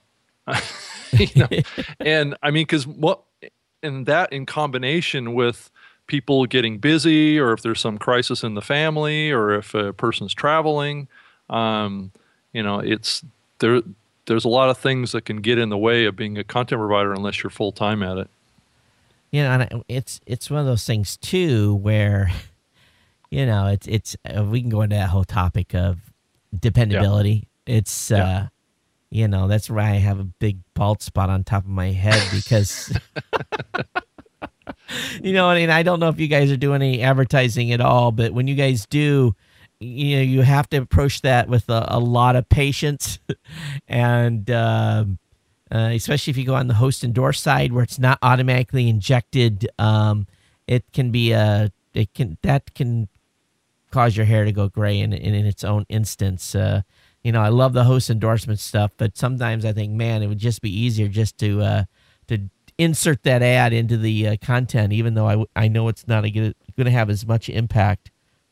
And I mean, in combination with people getting busy, or if there's some crisis in the family, or if a person's traveling, there's a lot of things that can get in the way of being a content provider unless you're full time at it. And it's one of those things too, where, it's we can go into that whole topic of dependability. It's that's why I have a big bald spot on top of my head, because and I don't know if you guys are doing any advertising at all, but when you guys do, you have to approach that with a lot of patience, and especially if you go on the host endorse side where it's not automatically injected, it can cause your hair to go gray in its own instance. I love the host endorsement stuff, but sometimes I think, man, it would just be easier just to insert that ad into the content, even though I know it's not going to have as much impact.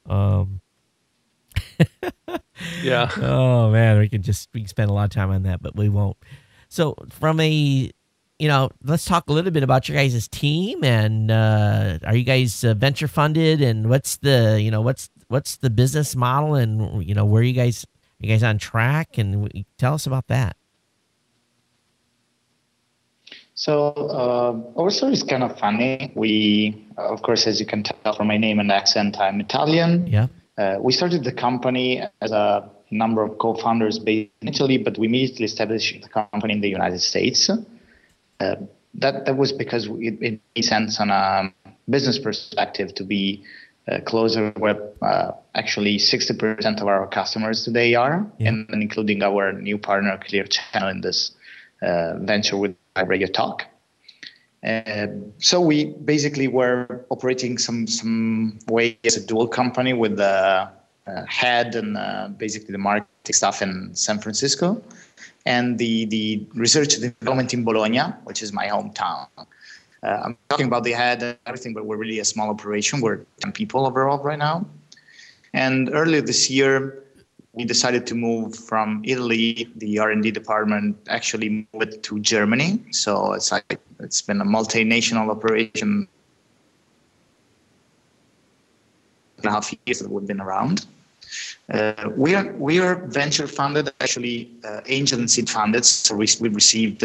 Yeah. Oh man, we can spend a lot of time on that, but we won't. So from let's talk a little bit about your guys' team, and are you guys venture funded, and what's the business model, and where you guys on track, and tell us about that. So our story is kind of funny. We, of course, as you can tell from my name and accent, I'm Italian. Yeah. We started the company as a number of co-founders based in Italy, but we immediately established the company in the United States. That was because it made sense on a business perspective to be closer where actually 60% of our customers today are, and including our new partner, Clear Channel, in this venture with Radio Talk. So we basically were operating some way as a dual company with the head and basically the marketing stuff in San Francisco, and the research and development in Bologna, which is my hometown. I'm talking about the head and everything, but we're really a small operation. We're 10 people overall right now. And earlier this year, we decided to move from Italy. The R&D department actually moved to Germany. So it's been a multinational operation. 2.5 years that we've been around. We are venture funded, actually angel and seed funded. So we received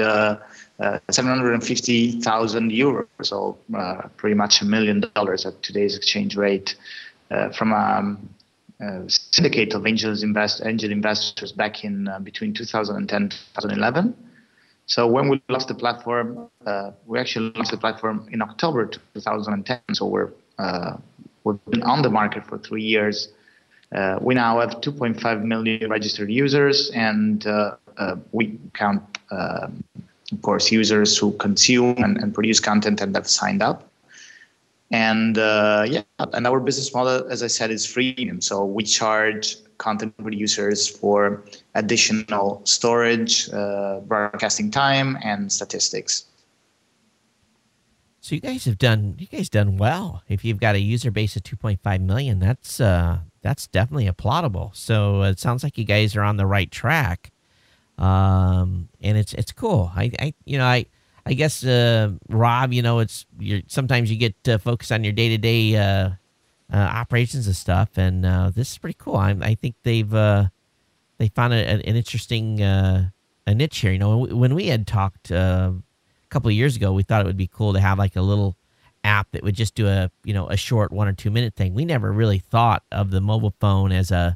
750,000 euros, so pretty much $1 million at today's exchange rate, from a syndicate of angel investors back in between 2010 and 2011. So when we launched the platform, we actually launched the platform in October 2010. So we've been on the market for 3 years. We now have 2.5 million registered users, and we count, of course, users who consume and produce content and have signed up. And and our business model, as I said, is freemium. So we charge content producers for additional storage, broadcasting time, and statistics. So you guys done well. If you've got a user base of 2.5 million, that's definitely applaudable. So it sounds like you guys are on the right track, and it's cool. I guess Rob, sometimes you get focused on your day-to-day operations and stuff, and this is pretty cool. I think they found an interesting a niche here. When we had talked a couple of years ago, we thought it would be cool to have like a little app that would just do a short 1 or 2 minute thing. We never really thought of the mobile phone as a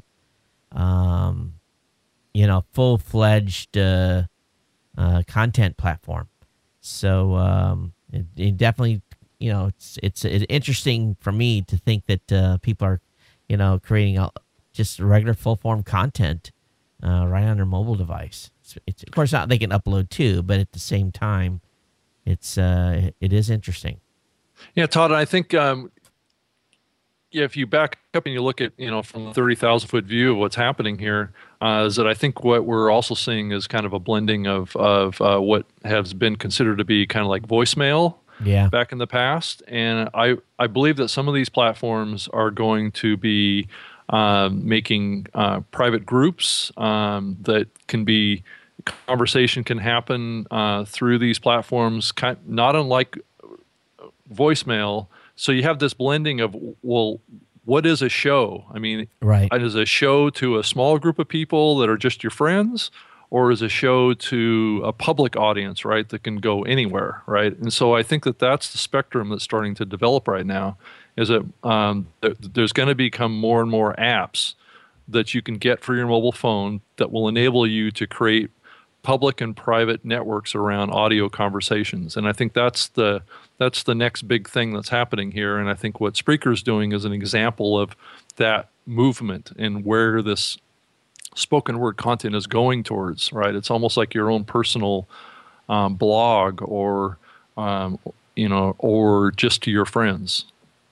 full-fledged content platform. So it definitely, it's interesting for me to think that people are, creating just regular full-form content right on their mobile device. It's of course not they can upload too, but at the same time, it is interesting. Yeah, Todd, I think if you back up and you look at, from the 30,000-foot view of what's happening here, is that I think what we're also seeing is kind of a blending of what has been considered to be kind of like voicemail back in the past. And I believe that some of these platforms are going to be making private groups that can be, conversation can happen through these platforms, not unlike voicemail. So you have this blending of, well, what is a show? I mean, right. Is a show to a small group of people that are just your friends, or is a show to a public audience, right, that can go anywhere, right? And so I think that that's the spectrum that's starting to develop right now, is that there's going to become more and more apps that you can get for your mobile phone that will enable you to create public and private networks around audio conversations. And I think that's the next big thing that's happening here. And I think what Spreaker is doing is an example of that movement and where this spoken word content is going towards, right? It's almost like your own personal blog or just to your friends.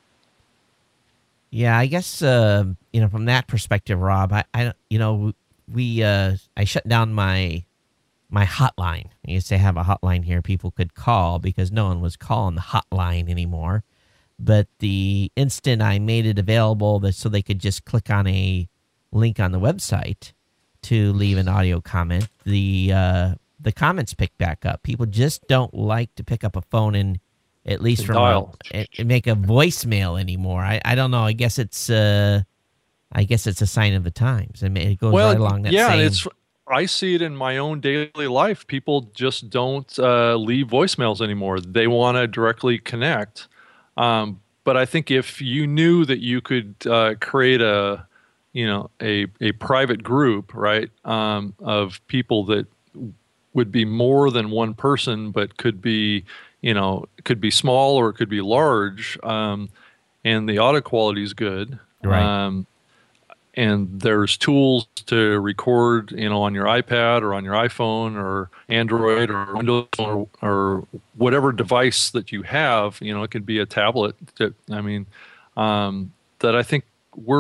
Yeah, I guess from that perspective, Rob, I shut down my hotline. I used to have a hotline here people could call because no one was calling the hotline anymore. But the instant I made it available so they could just click on a link on the website to leave an audio comment, the comments pick back up. People just don't like to pick up a phone and at least and make a voicemail anymore. I don't know. I guess it's a sign of the times. I mean, it goes right along that same. I see it in my own daily life. People just don't leave voicemails anymore. They want to directly connect. But I think if you knew that you could create a private group, right, of people that would be more than one person, but could be small or it could be large, and the audio quality is good. Right. And there's tools to record, on your iPad or on your iPhone or Android or Windows or whatever device that you have. It could be a tablet. That I think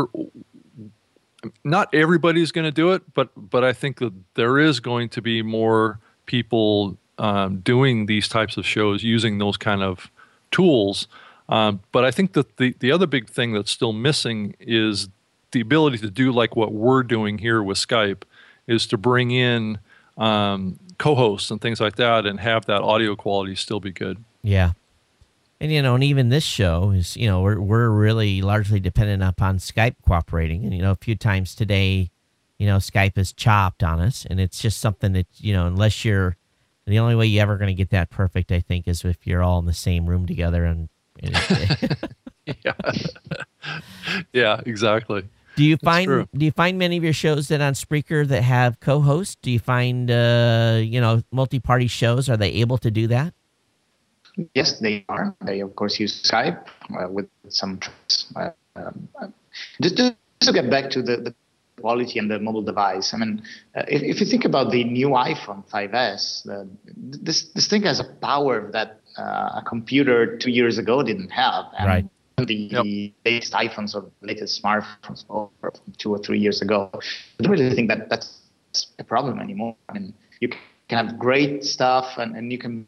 not everybody's going to do it, but I think that there is going to be more people doing these types of shows using those kind of tools. But I think that the other big thing that's still missing is the ability to do like what we're doing here with Skype, is to bring in co-hosts and things like that and have that audio quality still be good. Yeah. And, and even this show is, we're really largely dependent upon Skype cooperating. And, a few times today, Skype is chopped on us. And it's just something that, unless you're, the only way you're ever going to get that perfect, I think, is if you're all in the same room together. And yeah. Yeah, exactly. Do you find many of your shows that on Spreaker that have co-hosts? Do you find, multi-party shows? Are they able to do that? Yes, they are. They, of course, use Skype with some tricks. Just to get back to the quality and the mobile device, I mean, if you think about the new iPhone 5S, this thing has a power that a computer 2 years ago didn't have. And right. The latest iPhones or latest smartphones from 2 or 3 years ago, I don't really think that that's a problem anymore. I mean, you can have great stuff and you can...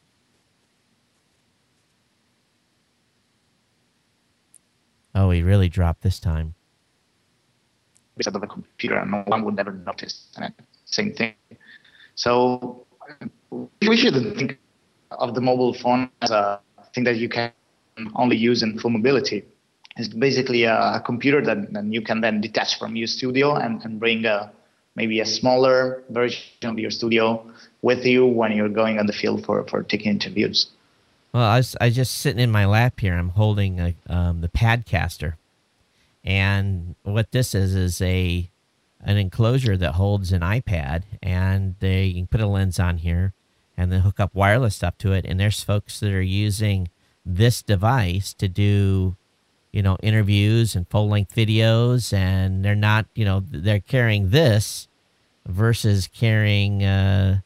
Oh, he really dropped this time. Out of a computer, and no one would ever notice. And same thing. So we shouldn't think of the mobile phone as a thing that you can only use in full mobility. It's basically a computer that you can then detach from your studio and bring maybe a smaller version of your studio with you when you're going on the field for taking interviews. Well, I was just sitting in my lap here. I'm holding the Padcaster, and what this is an enclosure that holds an iPad, and you can put a lens on here, and then hook up wireless stuff to it. And there's folks that are using this device to do, interviews and full-length videos, and they're not, they're carrying this versus carrying, a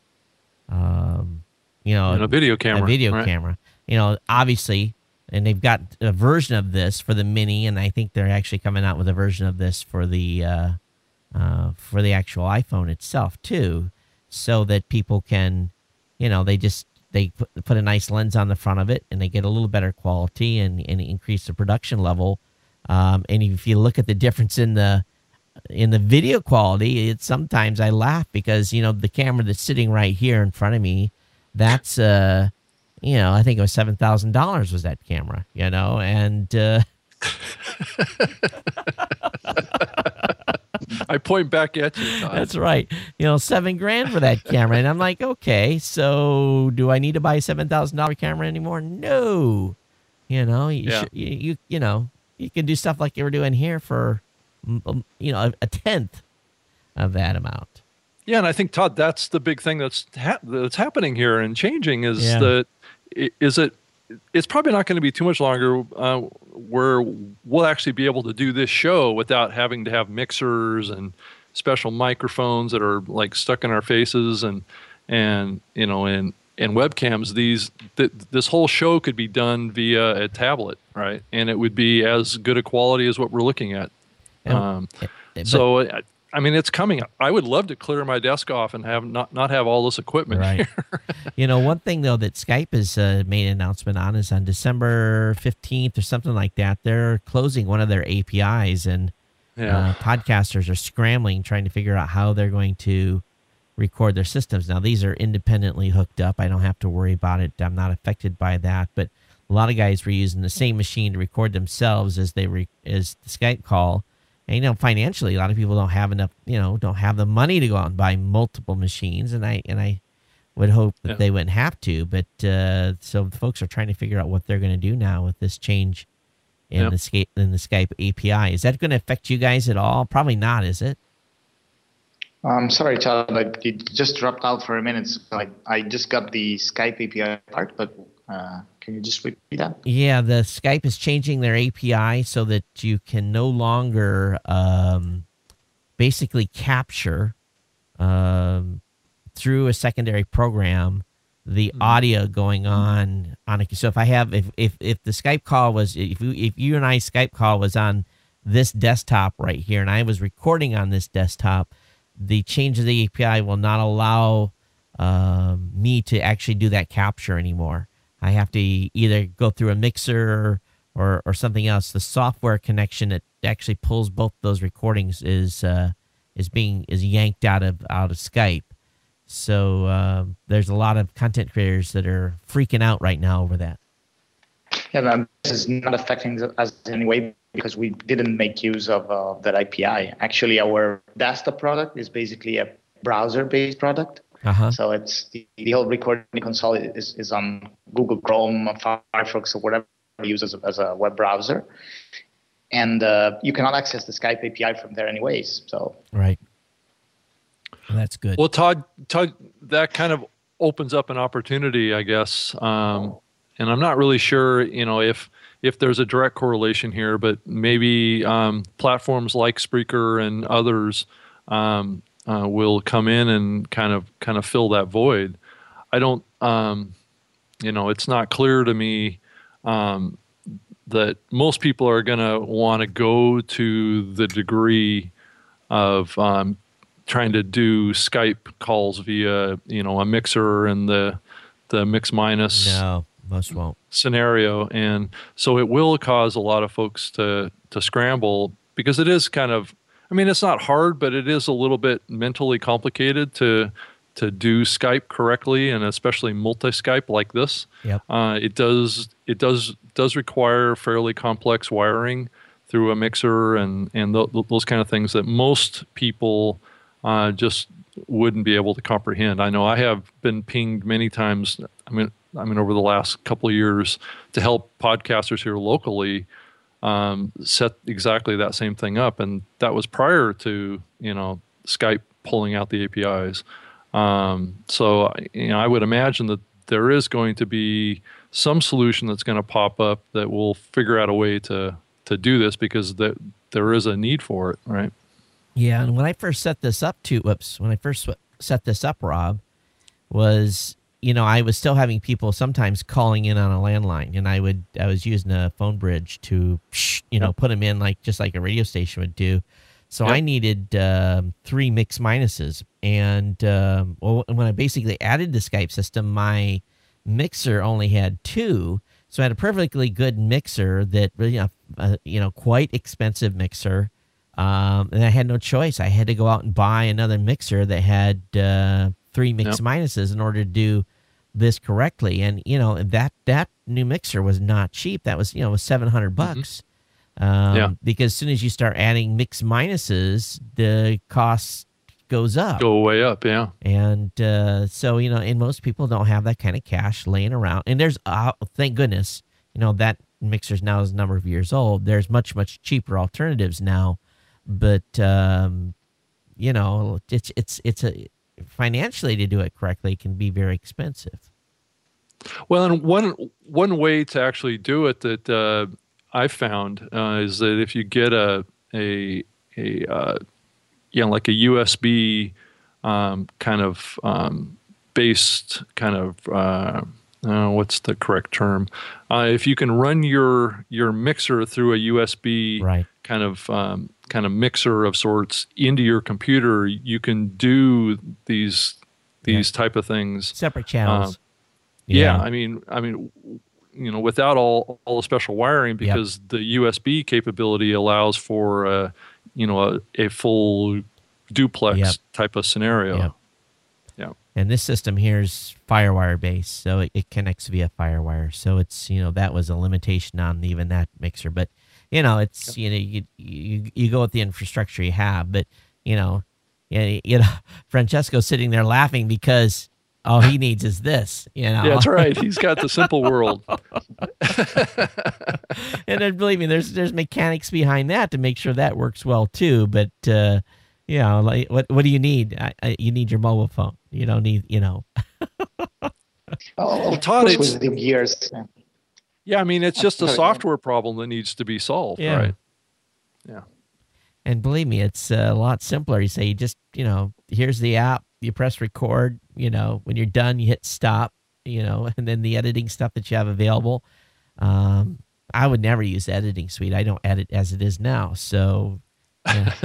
video camera. Camera. Obviously, and they've got a version of this for the Mini, and I think they're actually coming out with a version of this for the actual iPhone itself too, so that people can, they put a nice lens on the front of it, and they get a little better quality and increase the production level. And if you look at the difference in the video quality, it's sometimes I laugh because the camera that's sitting right here in front of me, that's I think it was $7,000 was that camera, and I point back at you, Todd. That's right. $7,000 for that camera. And I'm like, okay, so do I need to buy a $7,000 camera anymore? No. You can do stuff like you were doing here for, a tenth of that amount. Yeah, and I think, Todd, that's the big thing that's happening here and changing is it's probably not going to be too much longer where we'll actually be able to do this show without having to have mixers and special microphones that are like stuck in our faces and webcams. This whole show could be done via a tablet, right? And it would be as good a quality as what we're looking at. I mean, it's coming. I would love to clear my desk off and have not have all this equipment right here. One thing, though, that Skype has made an announcement on is on December 15th or something like that, they're closing one of their APIs, and podcasters are scrambling, trying to figure out how they're going to record their systems. Now, these are independently hooked up. I don't have to worry about it. I'm not affected by that. But a lot of guys were using the same machine to record themselves as the Skype call. And, financially, a lot of people don't have enough, don't have the money to go out and buy multiple machines. And I would hope that they wouldn't have to. But so folks are trying to figure out what they're going to do now with this change in the Skype API. Is that going to affect you guys at all? Probably not, is it? I'm sorry, Todd. You just dropped out for a minute. So I just got the Skype API part, but can you just repeat that? Yeah, the Skype is changing their API so that you can no longer basically capture through a secondary program the audio going on a. So if the Skype call was if you and I Skype call was on this desktop right here, and I was recording on this desktop, the change of the API will not allow me to actually do that capture anymore. I have to either go through a mixer or something else. The software connection that actually pulls both those recordings is yanked out of Skype. So there's a lot of content creators that are freaking out right now over that. Yeah, this is not affecting us in any way because we didn't make use of that API. Actually, our desktop product is basically a browser-based product. So it's the whole recording console is on Google Chrome, Firefox, or whatever you use as a web browser. And you cannot access the Skype API from there anyways. So right. Well, that's good. Well, Todd, that kind of opens up an opportunity, I guess. And I'm not really sure, if there's a direct correlation here, but maybe platforms like Spreaker and others will come in and kind of fill that void. I don't, it's not clear to me that most people are going to want to go to the degree of trying to do Skype calls via, a mixer and the mix minus. No, most won't. Scenario. And so it will cause a lot of folks to scramble because it is kind of, it's not hard, but it is a little bit mentally complicated to do Skype correctly, and especially multi-Skype like this. Yep. It does require fairly complex wiring through a mixer and those kind of things that most people just wouldn't be able to comprehend. I know I have been pinged many times. Over the last couple of years to help podcasters here locally set exactly that same thing up, and that was prior to Skype pulling out the APIs. So I would imagine that there is going to be some solution that's going to pop up that will figure out a way to do this because there is a need for it, right? Yeah, and when I first set this up, Rob, was I was still having people sometimes calling in on a landline, and I was using a phone bridge to put them in just like a radio station would do. So I needed 3 mix minuses, and when I basically added the Skype system, my mixer only had 2. So I had a perfectly good mixer that quite expensive mixer, and I had no choice. I had to go out and buy another mixer that had 3 mix minuses in order to do this correctly. And that new mixer was not cheap. That was was $700. Because as soon as you start adding mix minuses, the cost goes up. Go way up, yeah. And so and most people don't have that kind of cash laying around. And there's thank goodness that mixer's now is a number of years old. There's much cheaper alternatives now, but it's a financially to do it correctly can be very expensive. Well, and one way to actually do it that I found is that if you get a USB kind of based kind of what's the correct term? If you can run your mixer through a USB kind of mixer of sorts into your computer, you can do these type of things. Separate channels. Without all the special wiring, because the USB capability allows for a full duplex type of scenario. Yeah. And this system here is FireWire based, so it connects via FireWire. So it's that was a limitation on even that mixer, but it's you go with the infrastructure you have, but Francesco's sitting there laughing because all he needs is this, Yeah, that's right. He's got the simple world. And then believe me, there's mechanics behind that to make sure that works well too. But what do you need? You need your mobile phone. You don't need Todd, it's the gears. Yeah, it's just a software problem that needs to be solved, right? Yeah. And believe me, it's a lot simpler. You say, you just, here's the app, you press record, when you're done, you hit stop, and then the editing stuff that you have available. I would never use the editing suite. I don't edit as it is now. So, yeah.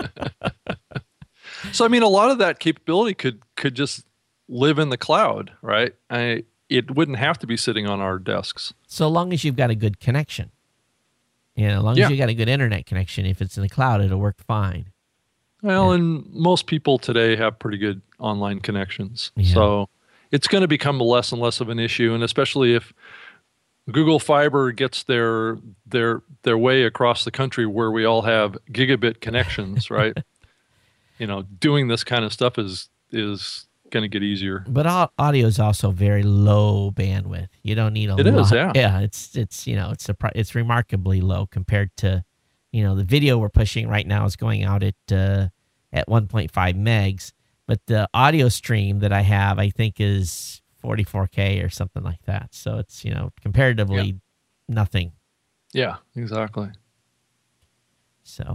So, a lot of that capability could just live in the cloud, right? It wouldn't have to be sitting on our desks. So long as you've got a good connection. As long as you got a good internet connection, if it's in the cloud, it'll work fine. Well, and most people today have pretty good online connections. Yeah. So it's going to become less and less of an issue. And especially if Google Fiber gets their way across the country where we all have gigabit connections, right? Doing this kind of stuff is going to get easier. But audio is also very low bandwidth. You don't need a lot. It is, yeah. Yeah, it's remarkably low compared to, the video we're pushing right now is going out at 1.5 megs, but the audio stream that I have, I think, is 44K or something like that. So it's, comparatively nothing. Yeah, exactly. So,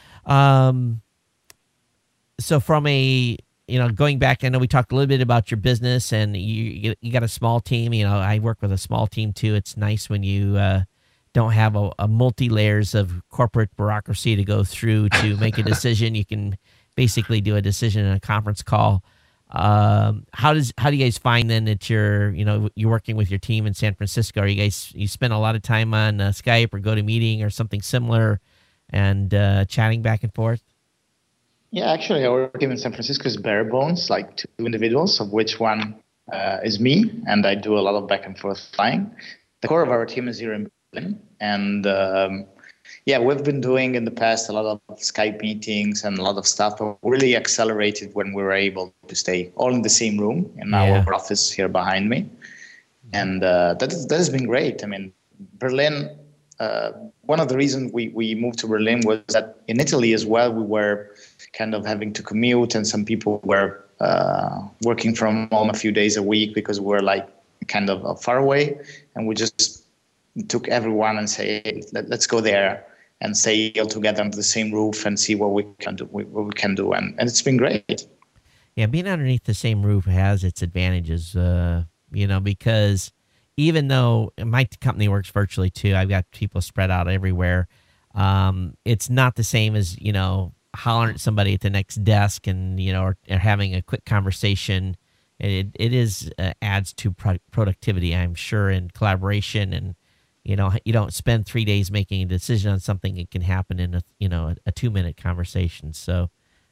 so from a, going back, I know we talked a little bit about your business, and you got a small team. I work with a small team too. It's nice when you don't have a multi-layers of corporate bureaucracy to go through to make a decision. You can basically do a decision in a conference call. How do you guys find then that you're working with your team in San Francisco? Are you spend a lot of time on Skype or GoToMeeting or something similar and chatting back and forth? Yeah, actually, our team in San Francisco is bare bones, like 2 individuals, of which one is me, and I do a lot of back and forth flying. The core of our team is here in Berlin, and we've been doing in the past a lot of Skype meetings and a lot of stuff, but really accelerated when we were able to stay all in the same room in our office here behind me, and that has been great. I mean, Berlin. One of the reasons we moved to Berlin was that in Italy as well, we were kind of having to commute, and some people were working from home a few days a week because we were like kind of far away, and we just took everyone and say, hey, let's go there and stay all together under the same roof and see what we can do, and it's been great. Yeah, being underneath the same roof has its advantages, because even though my company works virtually too, I've got people spread out everywhere. It's not the same as, hollering at somebody at the next desk and, or having a quick conversation. It is adds to productivity, I'm sure, and collaboration. And, you don't spend 3 days making a decision on something. It can happen in a 2-minute conversation. So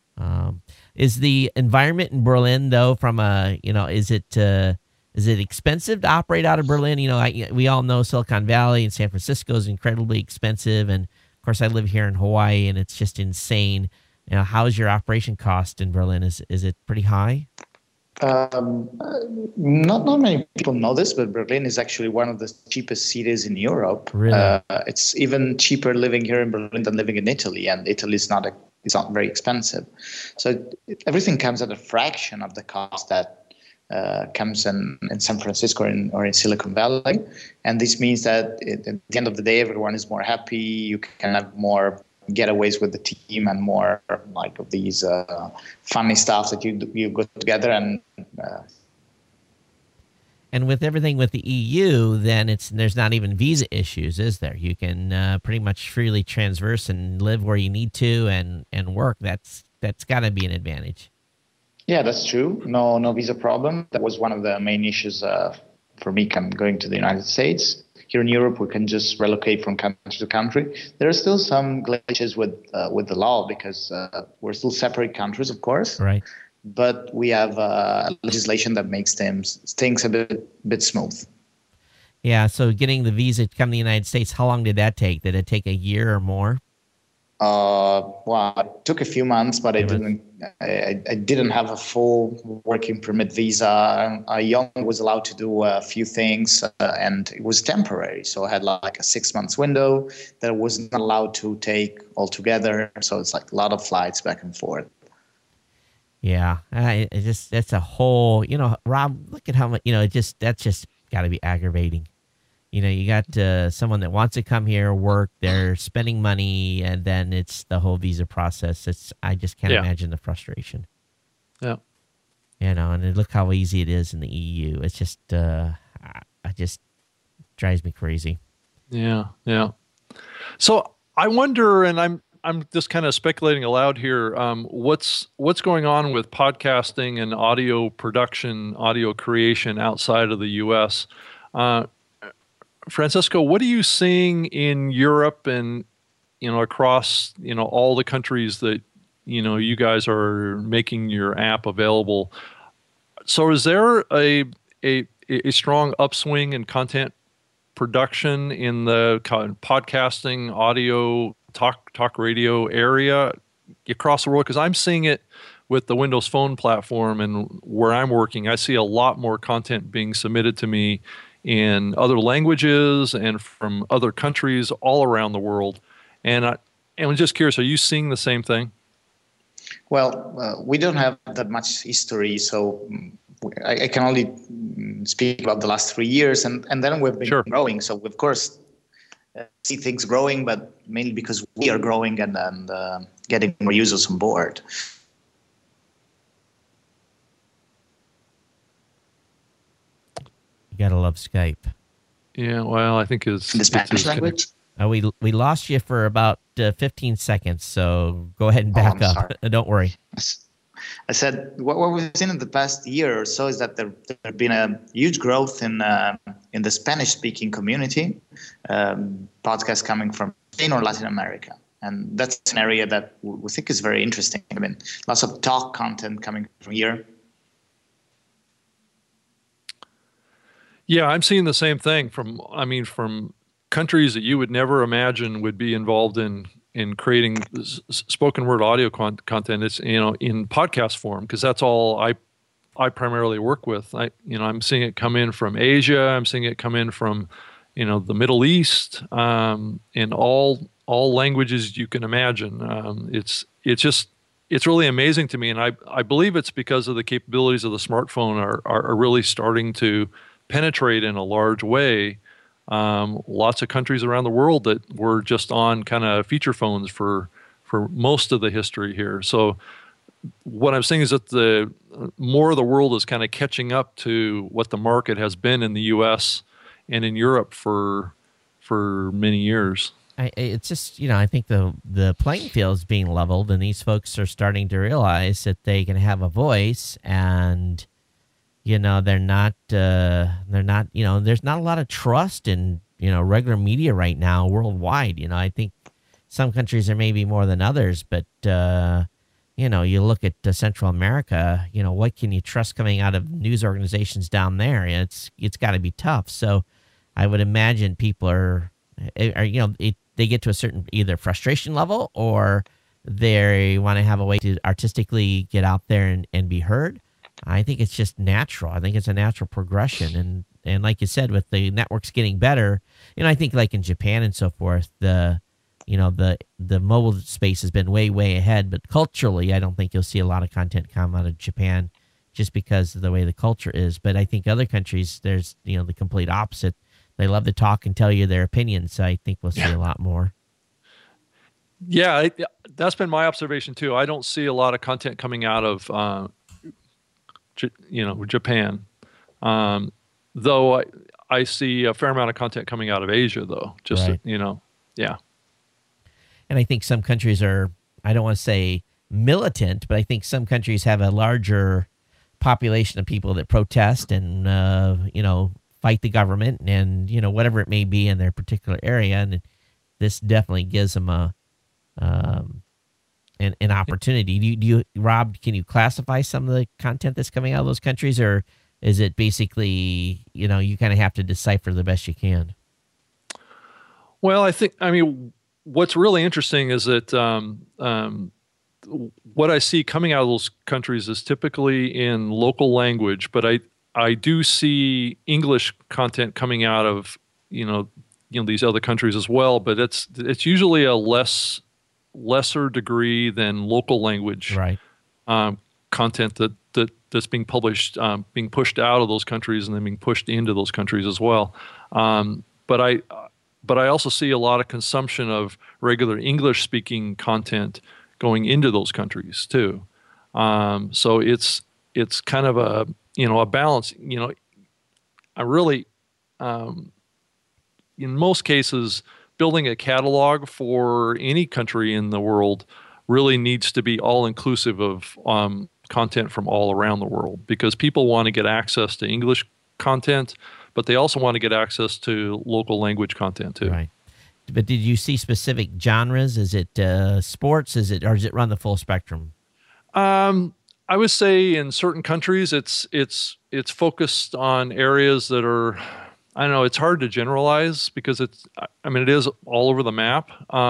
is the environment in Berlin, though, from a, is it expensive to operate out of Berlin? We all know Silicon Valley and San Francisco is incredibly expensive. And, of course, I live here in Hawaii, and it's just insane. How's your operation cost in Berlin? Is it pretty high? Not many people know this, but Berlin is actually one of the cheapest cities in Europe. Really? It's even cheaper living here in Berlin than living in Italy, and Italy is not very expensive. So everything comes at a fraction of the cost that comes in San Francisco or in Silicon Valley. And this means that at the end of the day, everyone is more happy. You can have more getaways with the team and more like of these funny stuff that you go together. And with everything with the EU, then there's not even visa issues, is there? You can pretty much freely transverse and live where you need to and work. That's got to be an advantage. Yeah, that's true. No visa problem. That was one of the main issues for me going to the United States. Here in Europe, we can just relocate from country to country. There are still some glitches with the law because we're still separate countries, of course. Right. But we have legislation that makes things a bit smooth. Yeah. So getting the visa to come to the United States, how long did that take? Did it take a year or more? Well, it took a few months, but I didn't have a full working permit visa. I only was allowed to do a few things, and it was temporary. So I had like a 6 months window that I was not allowed to take altogether. So it's like a lot of flights back and forth. Yeah, that's a whole, Rob, look at how much, that's just got to be aggravating. You got someone that wants to come here, work, they're spending money, and then it's the whole visa process. I just can't imagine the frustration. Yeah. And look how easy it is in the EU. It's just, it just drives me crazy. Yeah. So I wonder, and I'm just kind of speculating aloud here. What's going on with podcasting and audio production, audio creation outside of the U.S.? Francisco, what are you seeing in Europe and across all the countries that you guys are making your app available? So is there a strong upswing in content production in the podcasting, audio, talk radio area across the world? Because I'm seeing it with the Windows Phone platform, and where I'm working, I see a lot more content being submitted to me in other languages and from other countries all around the world. And I'm just curious, are you seeing the same thing? Well, we don't have that much history, so I can only speak about the last 3 years, and then we've been growing. So, of course, see things growing, but mainly because we are growing and getting more users on board. You gotta love Skype. Yeah, well, I think it's in the Spanish language. We lost you for about 15 seconds, so go ahead and back up. Don't worry. I said what we've seen in the past year or so is that there has been a huge growth in the Spanish-speaking community, podcasts coming from Spain or Latin America, and that's an area that we think is very interesting. I mean, lots of talk content coming from here. Yeah, I'm seeing the same thing from countries that you would never imagine would be involved in creating spoken word audio content. It's in podcast form, because that's all I primarily work with. I'm seeing it come in from Asia. I'm seeing it come in from the Middle East, in all languages you can imagine. It's really amazing to me, and I believe it's because of the capabilities of the smartphone are really starting to penetrate in a large way. Lots of countries around the world that were just on kind of feature phones for most of the history here. So what I'm saying is that the more of the world is kind of catching up to what the market has been in the U.S. and in Europe for many years. It's just, I think the playing field is being leveled, and these folks are starting to realize that they can have a voice, and they're not, there's not a lot of trust in, regular media right now worldwide. I think some countries are maybe more than others, but, you look at Central America, what can you trust coming out of news organizations down there? It's got to be tough. So I would imagine people are they get to a certain either frustration level, or they want to have a way to artistically get out there and be heard. I think it's just natural. I think it's a natural progression. And like you said, with the networks getting better, I think like in Japan and so forth, the mobile space has been way, way ahead. But culturally, I don't think you'll see a lot of content come out of Japan just because of the way the culture is. But I think other countries, there's, the complete opposite. They love to talk and tell you their opinions. So I think we'll see a lot more. Yeah, that's been my observation too. I don't see a lot of content coming out of Japan, though I see a fair amount of content coming out of Asia, though. Just right. Yeah. And I think some countries are, I don't want to say militant, but I think some countries have a larger population of people that protest and fight the government and whatever it may be in their particular area, and this definitely gives them an opportunity. Do you, Rob, can you classify some of the content that's coming out of those countries, or is it basically, you kind of have to decipher the best you can? Well, what's really interesting is that what I see coming out of those countries is typically in local language, but I do see English content coming out of, these other countries as well, but it's usually a lesser degree than local language right. Content that's being published, being pushed out of those countries and then being pushed into those countries as well. But I also see a lot of consumption of regular English-speaking content going into those countries too. So it's kind of a balance. I really, in most cases, building a catalog for any country in the world really needs to be all-inclusive of content from all around the world, because people want to get access to English content, but they also want to get access to local language content too. Right. But did you see specific genres? Is it sports? Or does it run the full spectrum? I would say in certain countries, it's focused on areas that are I don't know. It's hard to generalize because I mean, it is all over the map.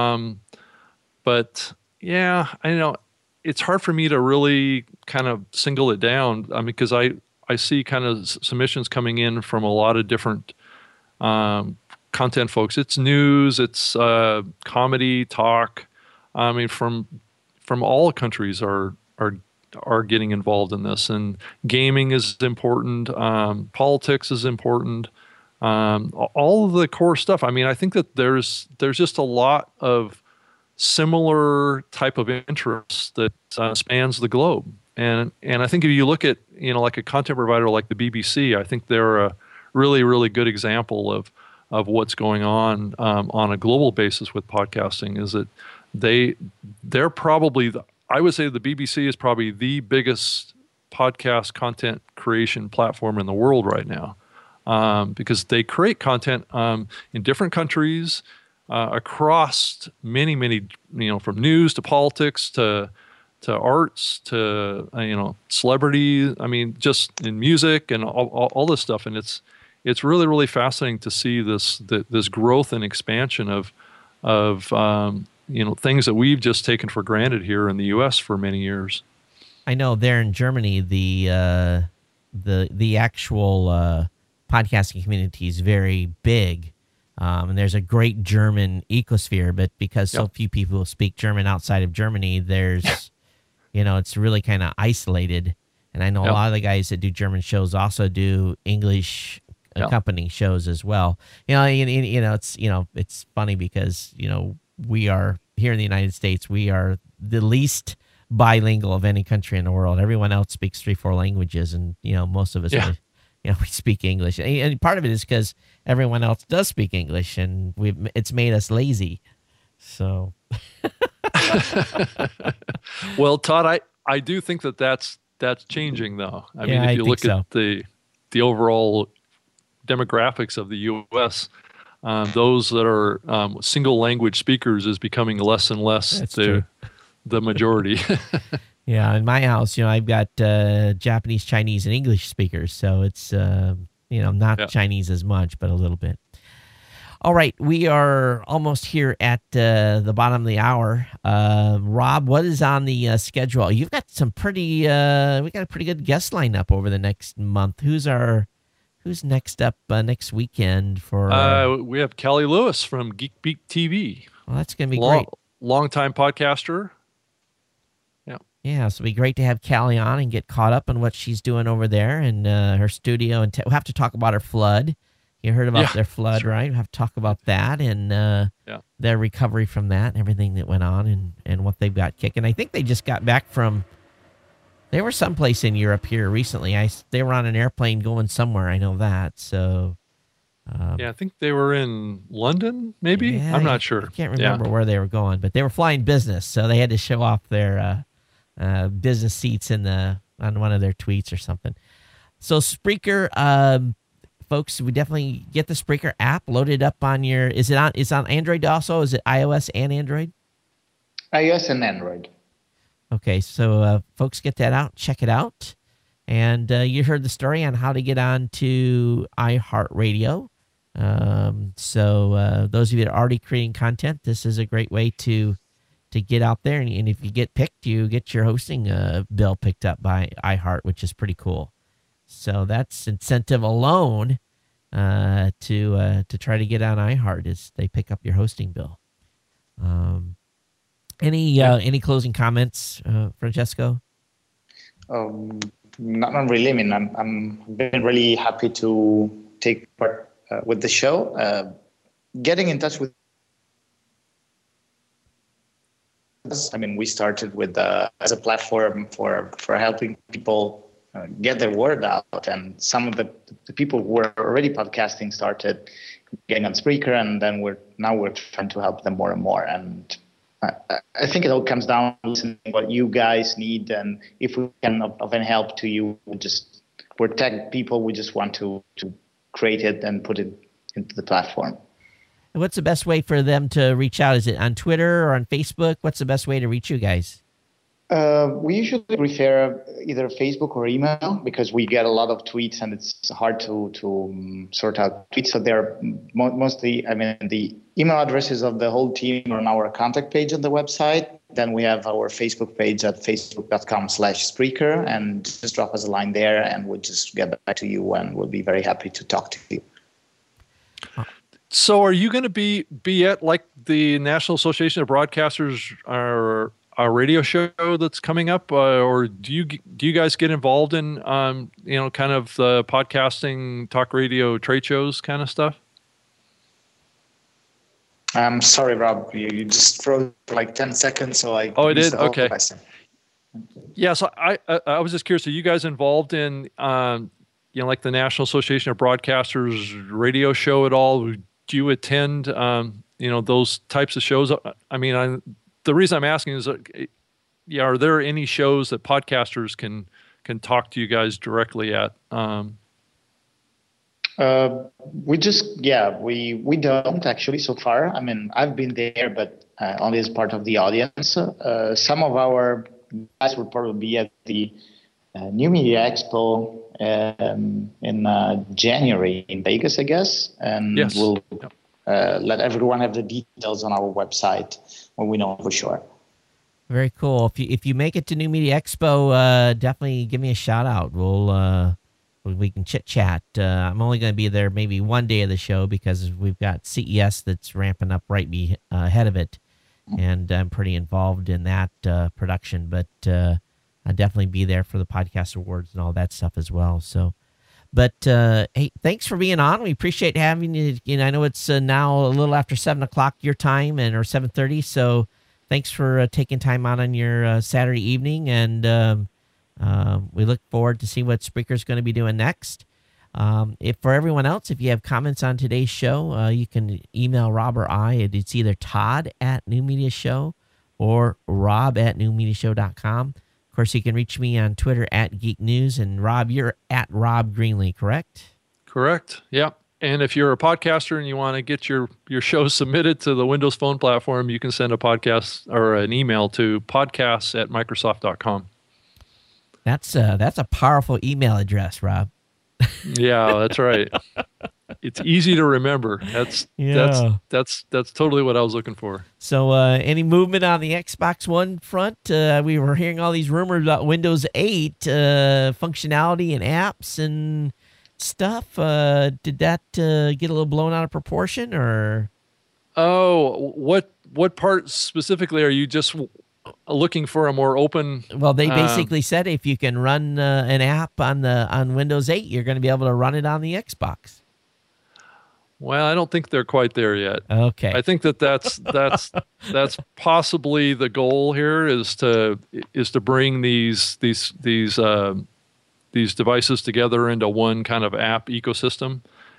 But yeah, I know it's hard for me to really kind of single it down. I mean, because I see kind of submissions coming in from a lot of different content folks. It's news, it's comedy, talk. I mean, from all countries are getting involved in this, and gaming is important. Politics is important. All of the core stuff. I mean, I think that there's just a lot of similar type of interests that spans the globe. And I think if you look at, like a content provider like the BBC, I think they're a really, really good example of what's going on a global basis with podcasting. Is that they're probably I would say the BBC is probably the biggest podcast content creation platform in the world right now, because they create content in different countries across many, from news to politics to arts to celebrity. I mean, just in music and all this stuff, and it's really, really fascinating to see this growth and expansion of things that we've just taken for granted here in the U.S. for many years. I know there in Germany, the actual podcasting community is very big, and there's a great German ecosphere. But because so few people speak German outside of Germany, there's it's really kind of isolated. And I know a lot of the guys that do German shows also do English accompanying shows as well. It's funny because we are here in the United States. We are the least bilingual of any country in the world. Everyone else speaks 3-4 languages, and most of us, we speak English. And part of it is because everyone else does speak English, and it's made us lazy. So, well, Todd, I do think that's changing, though. I mean, if you look at the overall demographics of the U.S., those that are single language speakers is becoming less and less the majority. Yeah, in my house, I've got Japanese, Chinese, and English speakers, so it's not Chinese as much, but a little bit. All right, we are almost here at the bottom of the hour. Rob, what is on the schedule? You've got some we got a pretty good guest lineup over the next month. Who's next up next weekend for? We have Callie Lewis from Geek Beat TV. Well, that's going to be great. Long-time podcaster. Yeah, so it'll be great to have Callie on and get caught up on what she's doing over there in her studio. And we'll have to talk about her flood. You heard about their flood, right? We'll have to talk about that and their recovery from that and everything that went on and what they've got kicking. I think they just got back from... They were someplace in Europe here recently. They were on an airplane going somewhere. I know that. So, I think they were in London, maybe. Yeah, I'm not sure. I can't remember where they were going, but they were flying business, so they had to show off their business seats on one of their tweets or something. So Spreaker, folks, we definitely get the Spreaker app loaded up on your. It's on Android also. Is it iOS and Android? iOS and Android. Okay, so folks, get that out, check it out. And you heard the story on how to get on to iHeartRadio. So those of you that are already creating content, this is a great way to get out there. And if you get picked, you get your hosting bill picked up by iHeart, which is pretty cool. So that's incentive alone to try to get on iHeart is they pick up your hosting bill. Any closing comments, Francesco? Not really. I mean, I'm been really happy to take part with the show. Getting in touch with us. I mean, we started with as a platform for helping people get their word out, and some of the people who were already podcasting started getting on Spreaker, and then we're trying to help them more and more. And I think it all comes down to listening to what you guys need, and if we can of any help to you, we're tech people. We just want to create it and put it into the platform. And what's the best way for them to reach out? Is it on Twitter or on Facebook? What's the best way to reach you guys? We usually prefer either Facebook or email because we get a lot of tweets and it's hard to sort out tweets. So they're mostly, I mean, the email addresses of the whole team are on our contact page on the website. Then we have our Facebook page at facebook.com/Spreaker, and just drop us a line there and we'll just get back to you and we'll be very happy to talk to you. So are you going to be at like the National Association of Broadcasters or a radio show that's coming up, or do you guys get involved in kind of the podcasting, talk radio, trade shows kind of stuff? I'm sorry, Rob. You just froze for like 10 seconds, so I did. Okay. Yeah, so I was just curious. Are you guys involved in like the National Association of Broadcasters radio show at all? Do you attend those types of shows? I mean, the reason I'm asking is, are there any shows that podcasters can talk to you guys directly at? We don't actually so far. I mean, I've been there, but only as part of the audience. Some of our guys will probably be at the New Media Expo in January in Vegas, I guess, and yes. We'll let everyone have the details on our website when we know for sure. Very cool. If you make it to New Media Expo, definitely give me a shout out. We can chit chat. I'm only going to be there maybe one day of the show because we've got CES that's ramping up right ahead of it, and I'm pretty involved in that production. But I'll definitely be there for the podcast awards and all that stuff as well. So, but hey, thanks for being on. We appreciate having you. I know it's now a little after 7:00 your time or 7:30. So, thanks for taking time out on your Saturday evening, and we look forward to see what Spreaker's going to be doing next. For everyone else, if you have comments on today's show, you can email Rob or I. It's either Todd at New Media Show or Rob at newmediashow.com. Of course, you can reach me on Twitter at Geek News, and Rob, you're at Rob Greenlee, correct? Correct. Yeah. And if you're a podcaster and you want to get your show submitted to the Windows Phone platform, you can send a podcast or an email to podcasts@microsoft.com. That's a powerful email address, Rob. Yeah, that's right. It's easy to remember. That's totally what I was looking for. So, any movement on the Xbox One front? We were hearing all these rumors about Windows 8 functionality and apps and stuff. Did that get a little blown out of proportion, or? Oh, what part specifically are you just looking for? A more open? Well, they basically said if you can run an app on Windows 8, you're going to be able to run it on the Xbox. Well, I don't think they're quite there yet. Okay. I think that's possibly the goal here is to bring these devices together into one kind of app ecosystem.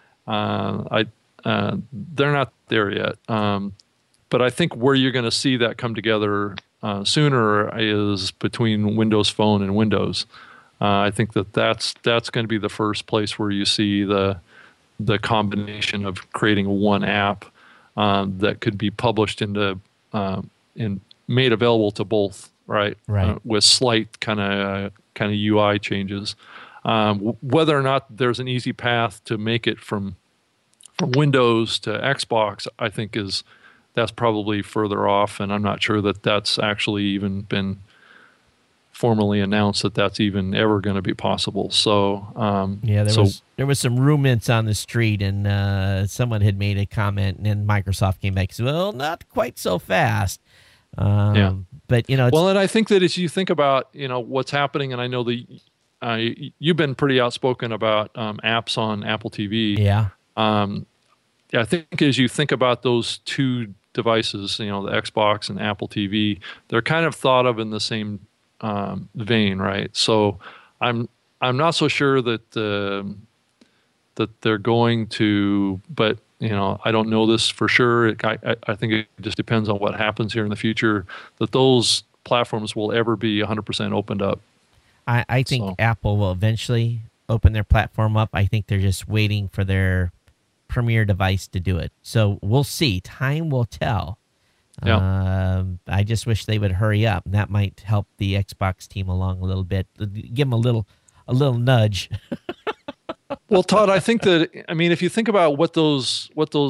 They're not there yet. But I think where you're going to see that come together sooner is between Windows Phone and Windows. I think that's going to be the first place where you see the combination of creating one app that could be published into and made available to both, right? With slight kind of UI changes. Whether or not there's an easy path to make it from Windows to Xbox, I think that's probably further off, and I'm not sure that that's actually even been formally announced that that's even ever going to be possible. So there was some rumors on the street, and someone had made a comment, and then Microsoft came back and said, "Well, not quite so fast." But and I think that as you think about what's happening, and I know that you've been pretty outspoken about apps on Apple TV. Yeah. I think as you think about those two devices, the Xbox and Apple TV, they're kind of thought of in the same vein, right? So I'm not so sure that they're going to, but I don't know this for sure. I think it just depends on what happens here in the future, that those platforms will ever be 100% opened up. I think Apple will eventually open their platform up. I think they're just waiting for their premier device to do it. So we'll see. Time will tell. I just wish they would hurry up. That might help the Xbox team along a little bit. Give them a little nudge. Well, Todd, I think that, I mean, if you think about what those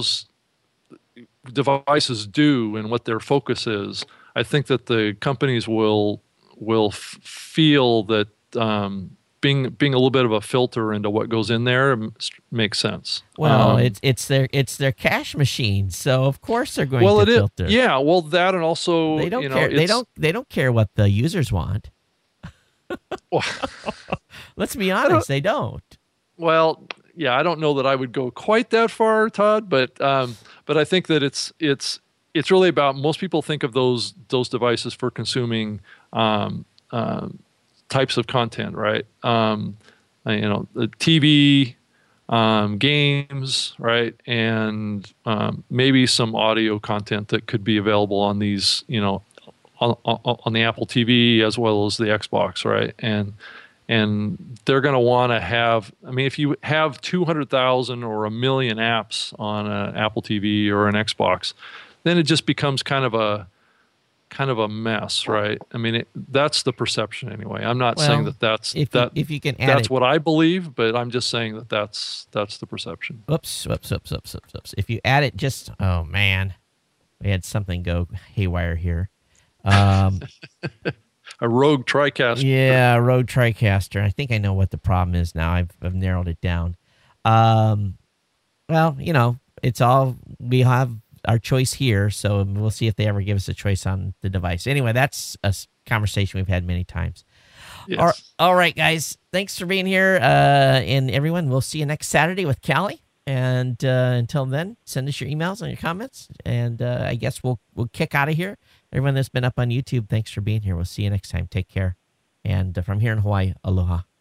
devices do and what their focus is, I think that the companies will feel that being a little bit of a filter into what goes in there makes sense. Well, it's their cash machine, so of course they're going to filter. Yeah, well, that, and also they don't care. They don't care what the users want. Well, let's be honest, they don't. Well, yeah, I don't know that I would go quite that far, Todd, but I think that it's really about, most people think of those devices for consuming types of content, right? The TV, games, right, and maybe some audio content that could be available on these, on the Apple TV as well as the Xbox, right? And they're going to want to have, I mean, if you have 200,000 or 1 million apps on an Apple TV or an Xbox, then it just becomes kind of a mess, right? I mean, that's the perception anyway. I'm not saying that's if you can add that's what I believe, but I'm just saying that that's the perception. Oops. If you add it, just, oh man, we had something go haywire here. A Rogue TriCaster. Yeah, a Rogue TriCaster. I think I know what the problem is now. I've narrowed it down. Well, it's all, we have our choice here, so we'll see if they ever give us a choice on the device. Anyway, that's a conversation we've had many times. Yes. All right, guys. Thanks for being here. And everyone, we'll see you next Saturday with Callie. And until then, send us your emails and your comments. And I guess we'll kick out of here. Everyone that's been up on YouTube, thanks for being here. We'll see you next time. Take care. And from here in Hawaii, aloha.